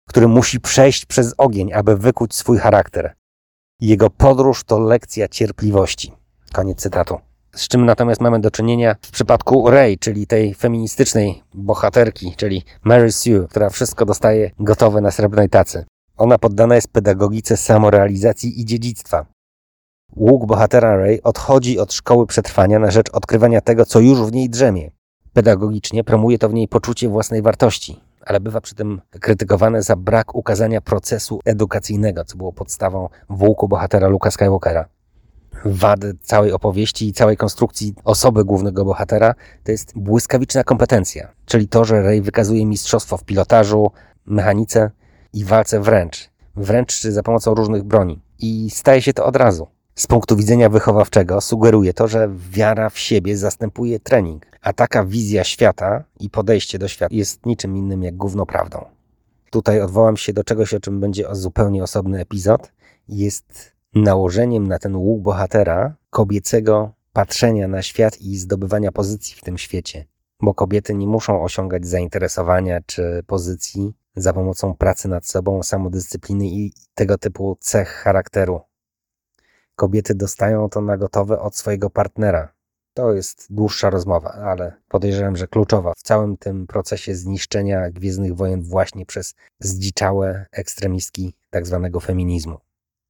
który musi przejść przez ogień, aby wykuć swój charakter. Jego podróż to lekcja cierpliwości. Koniec cytatu. Z czym natomiast mamy do czynienia w przypadku Rey, czyli tej feministycznej bohaterki, czyli Mary Sue, która wszystko dostaje gotowe na srebrnej tacy. Ona poddana jest pedagogice samorealizacji i dziedzictwa. Łuk bohatera Rey odchodzi od szkoły przetrwania na rzecz odkrywania tego, co już w niej drzemie. Pedagogicznie promuje to w niej poczucie własnej wartości, ale bywa przy tym krytykowane za brak ukazania procesu edukacyjnego, co było podstawą w łuku bohatera Luke'a Skywalkera. Wady całej opowieści i całej konstrukcji osoby głównego bohatera to jest błyskawiczna kompetencja, czyli to, że Rey wykazuje mistrzostwo w pilotażu, mechanice i walce wręcz. Wręcz za pomocą różnych broni. I staje się to od razu. Z punktu widzenia wychowawczego sugeruje to, że wiara w siebie zastępuje trening, a taka wizja świata i podejście do świata jest niczym innym jak gówno prawdą. Tutaj odwołam się do czegoś, o czym będzie zupełnie osobny epizod. Jest nałożeniem na ten łuk bohatera kobiecego patrzenia na świat i zdobywania pozycji w tym świecie. Bo kobiety nie muszą osiągać zainteresowania czy pozycji za pomocą pracy nad sobą, samodyscypliny i tego typu cech charakteru. Kobiety dostają to na gotowe od swojego partnera. To jest dłuższa rozmowa, ale podejrzewam, że kluczowa w całym tym procesie zniszczenia Gwiezdnych Wojen właśnie przez zdziczałe ekstremistki tak zwanego feminizmu.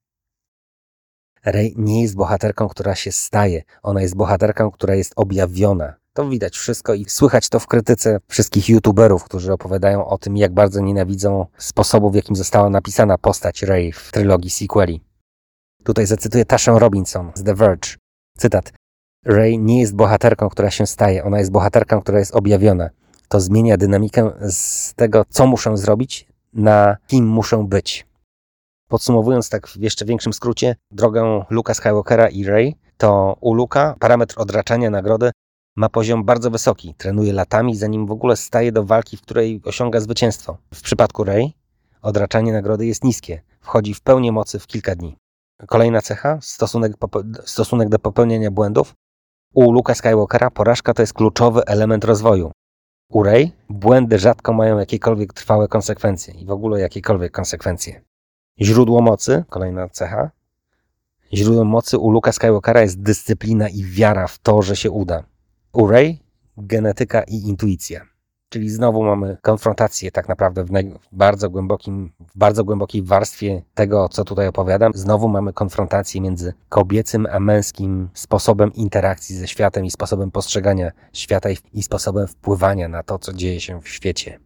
Rey nie jest bohaterką, która się staje. Ona jest bohaterką, która jest objawiona. To widać wszystko i słychać to w krytyce wszystkich youtuberów, którzy opowiadają o tym, jak bardzo nienawidzą sposobu, w jakim została napisana postać Rey w trylogii sequeli. Tutaj zacytuję Taszę Robinson z The Verge. Cytat. Rey nie jest bohaterką, która się staje. Ona jest bohaterką, która jest objawiona. To zmienia dynamikę z tego, co muszę zrobić, na kim muszę być. Podsumowując tak w jeszcze większym skrócie, drogę Luke'a Skywalkera i Rey, to u Luke'a parametr odraczania nagrody ma poziom bardzo wysoki. Trenuje latami, zanim w ogóle staje do walki, w której osiąga zwycięstwo. W przypadku Rey odraczanie nagrody jest niskie. Wchodzi w pełnię mocy w kilka dni. Kolejna cecha, stosunek, stosunek do popełniania błędów. U Luke'a Skywalkera porażka to jest kluczowy element rozwoju. U Rey błędy rzadko mają jakiekolwiek trwałe konsekwencje i w ogóle jakiekolwiek konsekwencje. Źródło mocy, kolejna cecha. Źródłem mocy u Luke'a Skywalkera jest dyscyplina i wiara w to, że się uda. U Rey genetyka i intuicja. Czyli znowu mamy konfrontację tak naprawdę w, naj- w bardzo głębokim, w bardzo głębokiej warstwie tego, co tutaj opowiadam. Znowu mamy konfrontację między kobiecym a męskim sposobem interakcji ze światem i sposobem postrzegania świata i, i sposobem wpływania na to, co dzieje się w świecie.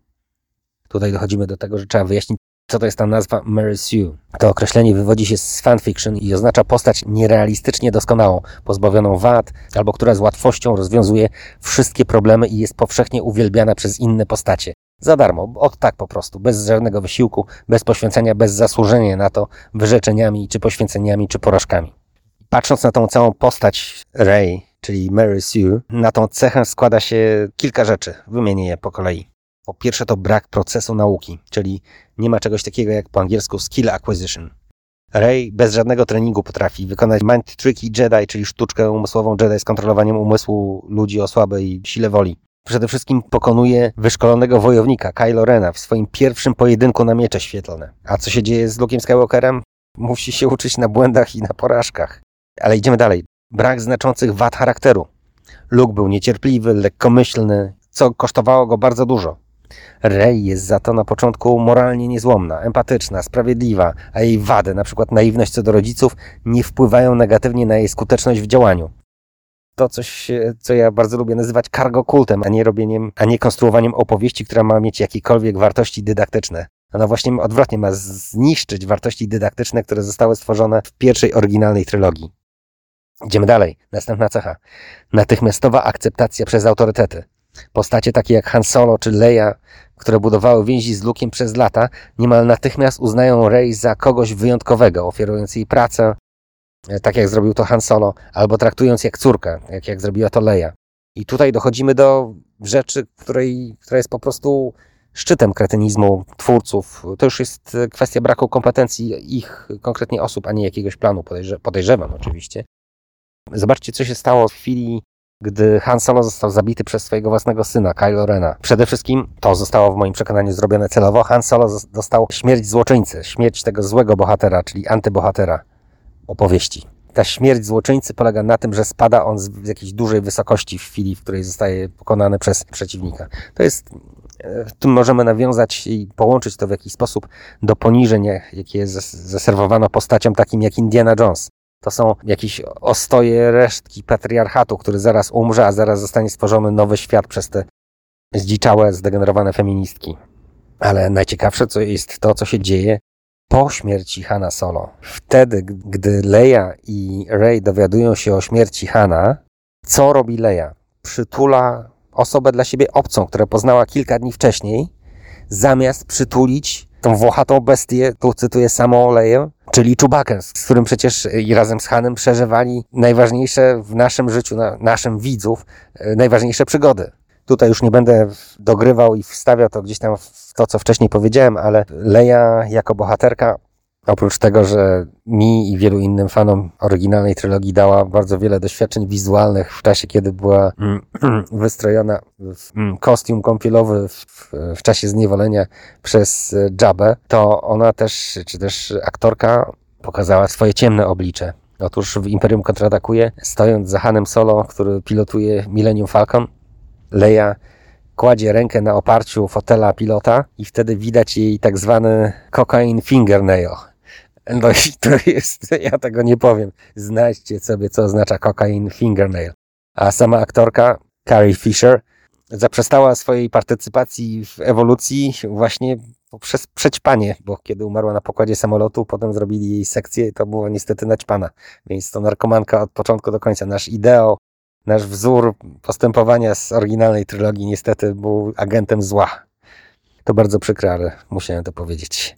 Tutaj dochodzimy do tego, że trzeba wyjaśnić, co to jest ta nazwa Mary Sue. To określenie wywodzi się z fanfiction i oznacza postać nierealistycznie doskonałą, pozbawioną wad, albo która z łatwością rozwiązuje wszystkie problemy i jest powszechnie uwielbiana przez inne postacie. Za darmo, od tak po prostu, bez żadnego wysiłku, bez poświęcenia, bez zasłużenia na to wyrzeczeniami, czy poświęceniami, czy porażkami. Patrząc na tą całą postać Rey, czyli Mary Sue, na tą cechę składa się kilka rzeczy. Wymienię je po kolei. Po pierwsze to brak procesu nauki, czyli nie ma czegoś takiego jak po angielsku skill acquisition. Rey bez żadnego treningu potrafi wykonać mind tricky Jedi, czyli sztuczkę umysłową Jedi z kontrolowaniem umysłu ludzi o słabej sile woli. Przede wszystkim pokonuje wyszkolonego wojownika Kylo Rena w swoim pierwszym pojedynku na miecze świetlne. A co się dzieje z Luke'em Skywalkerem? Musi się uczyć na błędach i na porażkach. Ale idziemy dalej. Brak znaczących wad charakteru. Luke był niecierpliwy, lekkomyślny, co kosztowało go bardzo dużo. Rey jest za to na początku moralnie niezłomna, empatyczna, sprawiedliwa, a jej wady, np. naiwność co do rodziców, nie wpływają negatywnie na jej skuteczność w działaniu. To coś, co ja bardzo lubię nazywać cargo kultem, a nie robieniem, a nie konstruowaniem opowieści, która ma mieć jakiekolwiek wartości dydaktyczne. Ona właśnie odwrotnie ma zniszczyć wartości dydaktyczne, które zostały stworzone w pierwszej oryginalnej trylogii. Idziemy dalej. Następna cecha. Natychmiastowa akceptacja przez autorytety. Postacie takie jak Han Solo czy Leia, które budowały więzi z Luke'iem przez lata, niemal natychmiast uznają Rey za kogoś wyjątkowego, oferując jej pracę, tak jak zrobił to Han Solo, albo traktując jak córkę, jak, jak zrobiła to Leia. I tutaj dochodzimy do rzeczy, której, która jest po prostu szczytem kretynizmu twórców. To już jest kwestia braku kompetencji ich konkretnie osób, a nie jakiegoś planu, podejrze- podejrzewam oczywiście. Zobaczcie, co się stało w chwili gdy Han Solo został zabity przez swojego własnego syna, Kylo Rena. Przede wszystkim to zostało w moim przekonaniu zrobione celowo. Han Solo dostał śmierć złoczyńcy, śmierć tego złego bohatera, czyli antybohatera opowieści. Ta śmierć złoczyńcy polega na tym, że spada on z jakiejś dużej wysokości w chwili, w której zostaje pokonany przez przeciwnika. To jest, tu możemy nawiązać i połączyć to w jakiś sposób do poniżeń, jakie zaserwowano postaciom takim jak Indiana Jones. To są jakieś ostoje, resztki patriarchatu, który zaraz umrze, a zaraz zostanie stworzony nowy świat przez te zdziczałe, zdegenerowane feministki. Ale najciekawsze co jest to, co się dzieje po śmierci Hana Solo. Wtedy, gdy Leia i Rey dowiadują się o śmierci Hana, co robi Leia? Przytula osobę dla siebie obcą, którą poznała kilka dni wcześniej, zamiast przytulić tą włochatą bestię, tu cytuję samą Leię, czyli Chewbackę, z którym przecież i razem z Hanem przeżywali najważniejsze w naszym życiu, na naszym widzów, najważniejsze przygody. Tutaj już nie będę dogrywał i wstawiał to gdzieś tam w to, co wcześniej powiedziałem, ale Leia jako bohaterka, oprócz tego, że mi i wielu innym fanom oryginalnej trylogii dała bardzo wiele doświadczeń wizualnych w czasie, kiedy była wystrojona w kostium kąpielowy w, w czasie zniewolenia przez Jabbę, to ona też, czy też aktorka pokazała swoje ciemne oblicze. Otóż w Imperium kontratakuje, stojąc za Hanem Solo, który pilotuje Millennium Falcon, Leia kładzie rękę na oparciu fotela pilota i wtedy widać jej tak zwany cocaine fingernail. No i to jest, ja tego nie powiem. Znajdźcie sobie, co oznacza cocaine fingernail. A sama aktorka, Carrie Fisher, zaprzestała swojej partycypacji w ewolucji właśnie poprzez przećpanie, bo kiedy umarła na pokładzie samolotu, potem zrobili jej sekcję i to było niestety naćpana. Więc to narkomanka od początku do końca. Nasz ideał, nasz wzór postępowania z oryginalnej trylogii niestety był agentem zła. To bardzo przykre, ale musiałem to powiedzieć.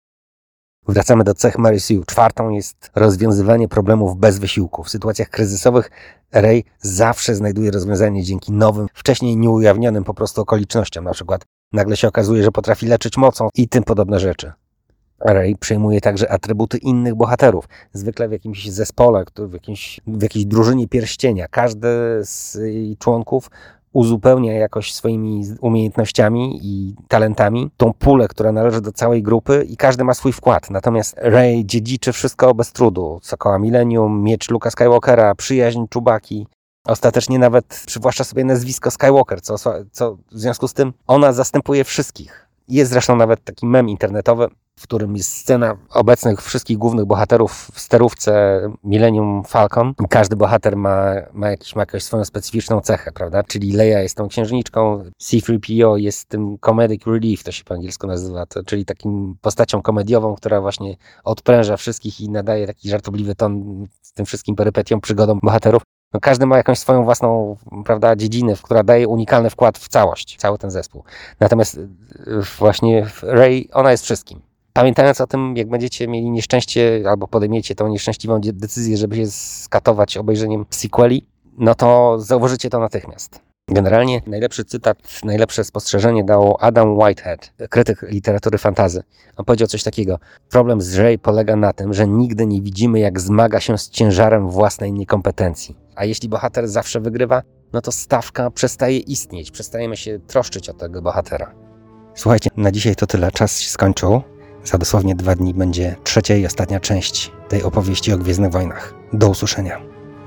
Wracamy do cech Mary Sue. Czwartą jest rozwiązywanie problemów bez wysiłku. W sytuacjach kryzysowych Rey zawsze znajduje rozwiązanie dzięki nowym, wcześniej nieujawnionym po prostu okolicznościom. Na przykład nagle się okazuje, że potrafi leczyć mocą i tym podobne rzeczy. Rey przejmuje także atrybuty innych bohaterów. Zwykle w jakimś zespole, w, jakimś, w jakiejś drużynie pierścienia. Każdy z jej członków uzupełnia jakoś swoimi umiejętnościami i talentami tą pulę, która należy do całej grupy i każdy ma swój wkład. Natomiast Rey dziedziczy wszystko bez trudu. Sokoła Millennium, miecz Luka Skywalkera, przyjaźń Chewbacki. Ostatecznie nawet przywłaszcza sobie nazwisko Skywalker, co, co w związku z tym ona zastępuje wszystkich. Jest zresztą nawet taki mem internetowy, w którym jest scena obecnych wszystkich głównych bohaterów w sterówce Millennium Falcon. Każdy bohater ma, ma, jakiś, ma jakąś swoją specyficzną cechę, prawda? Czyli Leia jest tą księżniczką, C trzy P O jest tym comedic relief, to się po angielsku nazywa, to, czyli takim postacią komediową, która właśnie odpręża wszystkich i nadaje taki żartobliwy ton tym wszystkim perypetiom, przygodom bohaterów. No, każdy ma jakąś swoją własną, prawda, dziedzinę, która daje unikalny wkład w całość, cały ten zespół. Natomiast właśnie Rey, ona jest wszystkim. Pamiętając o tym, jak będziecie mieli nieszczęście albo podejmiecie tą nieszczęśliwą decyzję, żeby się skatować obejrzeniem sequeli, no to zauważycie to natychmiast. Generalnie najlepszy cytat, najlepsze spostrzeżenie dał Adam Whitehead, krytyk literatury fantasy. On powiedział coś takiego: problem z Rey polega na tym, że nigdy nie widzimy, jak zmaga się z ciężarem własnej niekompetencji. A jeśli bohater zawsze wygrywa, no to stawka przestaje istnieć, przestajemy się troszczyć o tego bohatera. Słuchajcie, na dzisiaj to tyle, czas się skończył. Za dosłownie dwa dni będzie trzecia i ostatnia część tej opowieści o Gwiezdnych Wojnach. Do usłyszenia.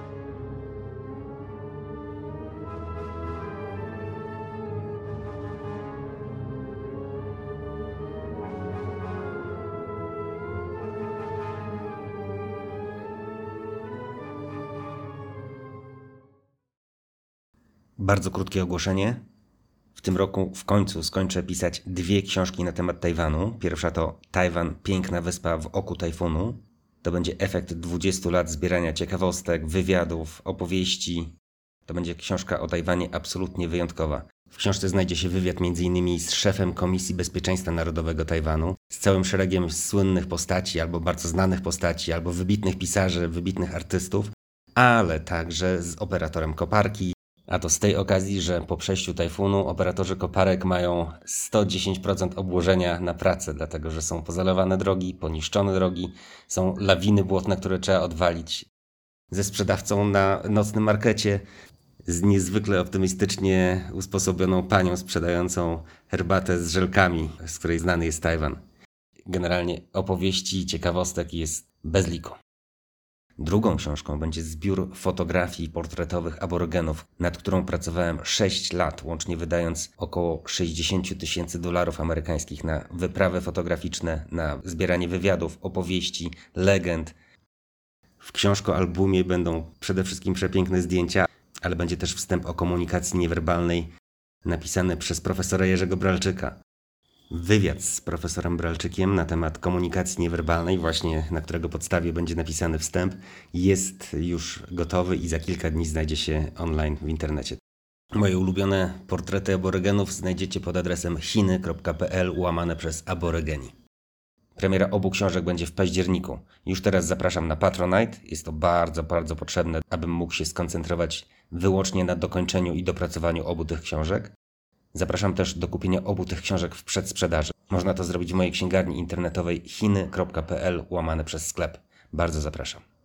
Bardzo krótkie ogłoszenie. W tym roku w końcu skończę pisać dwie książki na temat Tajwanu. Pierwsza to Tajwan, piękna wyspa w oku tajfunu. To będzie efekt dwudziestu lat zbierania ciekawostek, wywiadów, opowieści. To będzie książka o Tajwanie absolutnie wyjątkowa. W książce znajdzie się wywiad między innymi z szefem Komisji Bezpieczeństwa Narodowego Tajwanu, z całym szeregiem słynnych postaci, albo bardzo znanych postaci, albo wybitnych pisarzy, wybitnych artystów, ale także z operatorem koparki. A to z tej okazji, że po przejściu tajfunu operatorzy koparek mają sto dziesięć procent obłożenia na pracę, dlatego że są pozalewane drogi, poniszczone drogi, są lawiny błotne, które trzeba odwalić. Ze sprzedawcą na nocnym markecie, z niezwykle optymistycznie usposobioną panią sprzedającą herbatę z żelkami, z której znany jest Tajwan. Generalnie opowieści i ciekawostek jest bez liku. Drugą książką będzie zbiór fotografii portretowych aborygenów, nad którą pracowałem sześć lat, łącznie wydając około sześćdziesiąt tysięcy dolarów amerykańskich na wyprawy fotograficzne, na zbieranie wywiadów, opowieści, legend. W książko-albumie będą przede wszystkim przepiękne zdjęcia, ale będzie też wstęp o komunikacji niewerbalnej napisany przez profesora Jerzego Bralczyka. Wywiad z profesorem Bralczykiem na temat komunikacji niewerbalnej, właśnie na którego podstawie będzie napisany wstęp, jest już gotowy i za kilka dni znajdzie się online w internecie. Moje ulubione portrety aborygenów znajdziecie pod adresem chiny kropka pe el łamane przez aborygeni. Premiera obu książek będzie w październiku. Już teraz zapraszam na Patronite. Jest to bardzo, bardzo potrzebne, abym mógł się skoncentrować wyłącznie na dokończeniu i dopracowaniu obu tych książek. Zapraszam też do kupienia obu tych książek w przedsprzedaży. Można to zrobić w mojej księgarni internetowej chiny kropka pe el łamane przez sklep. Bardzo zapraszam.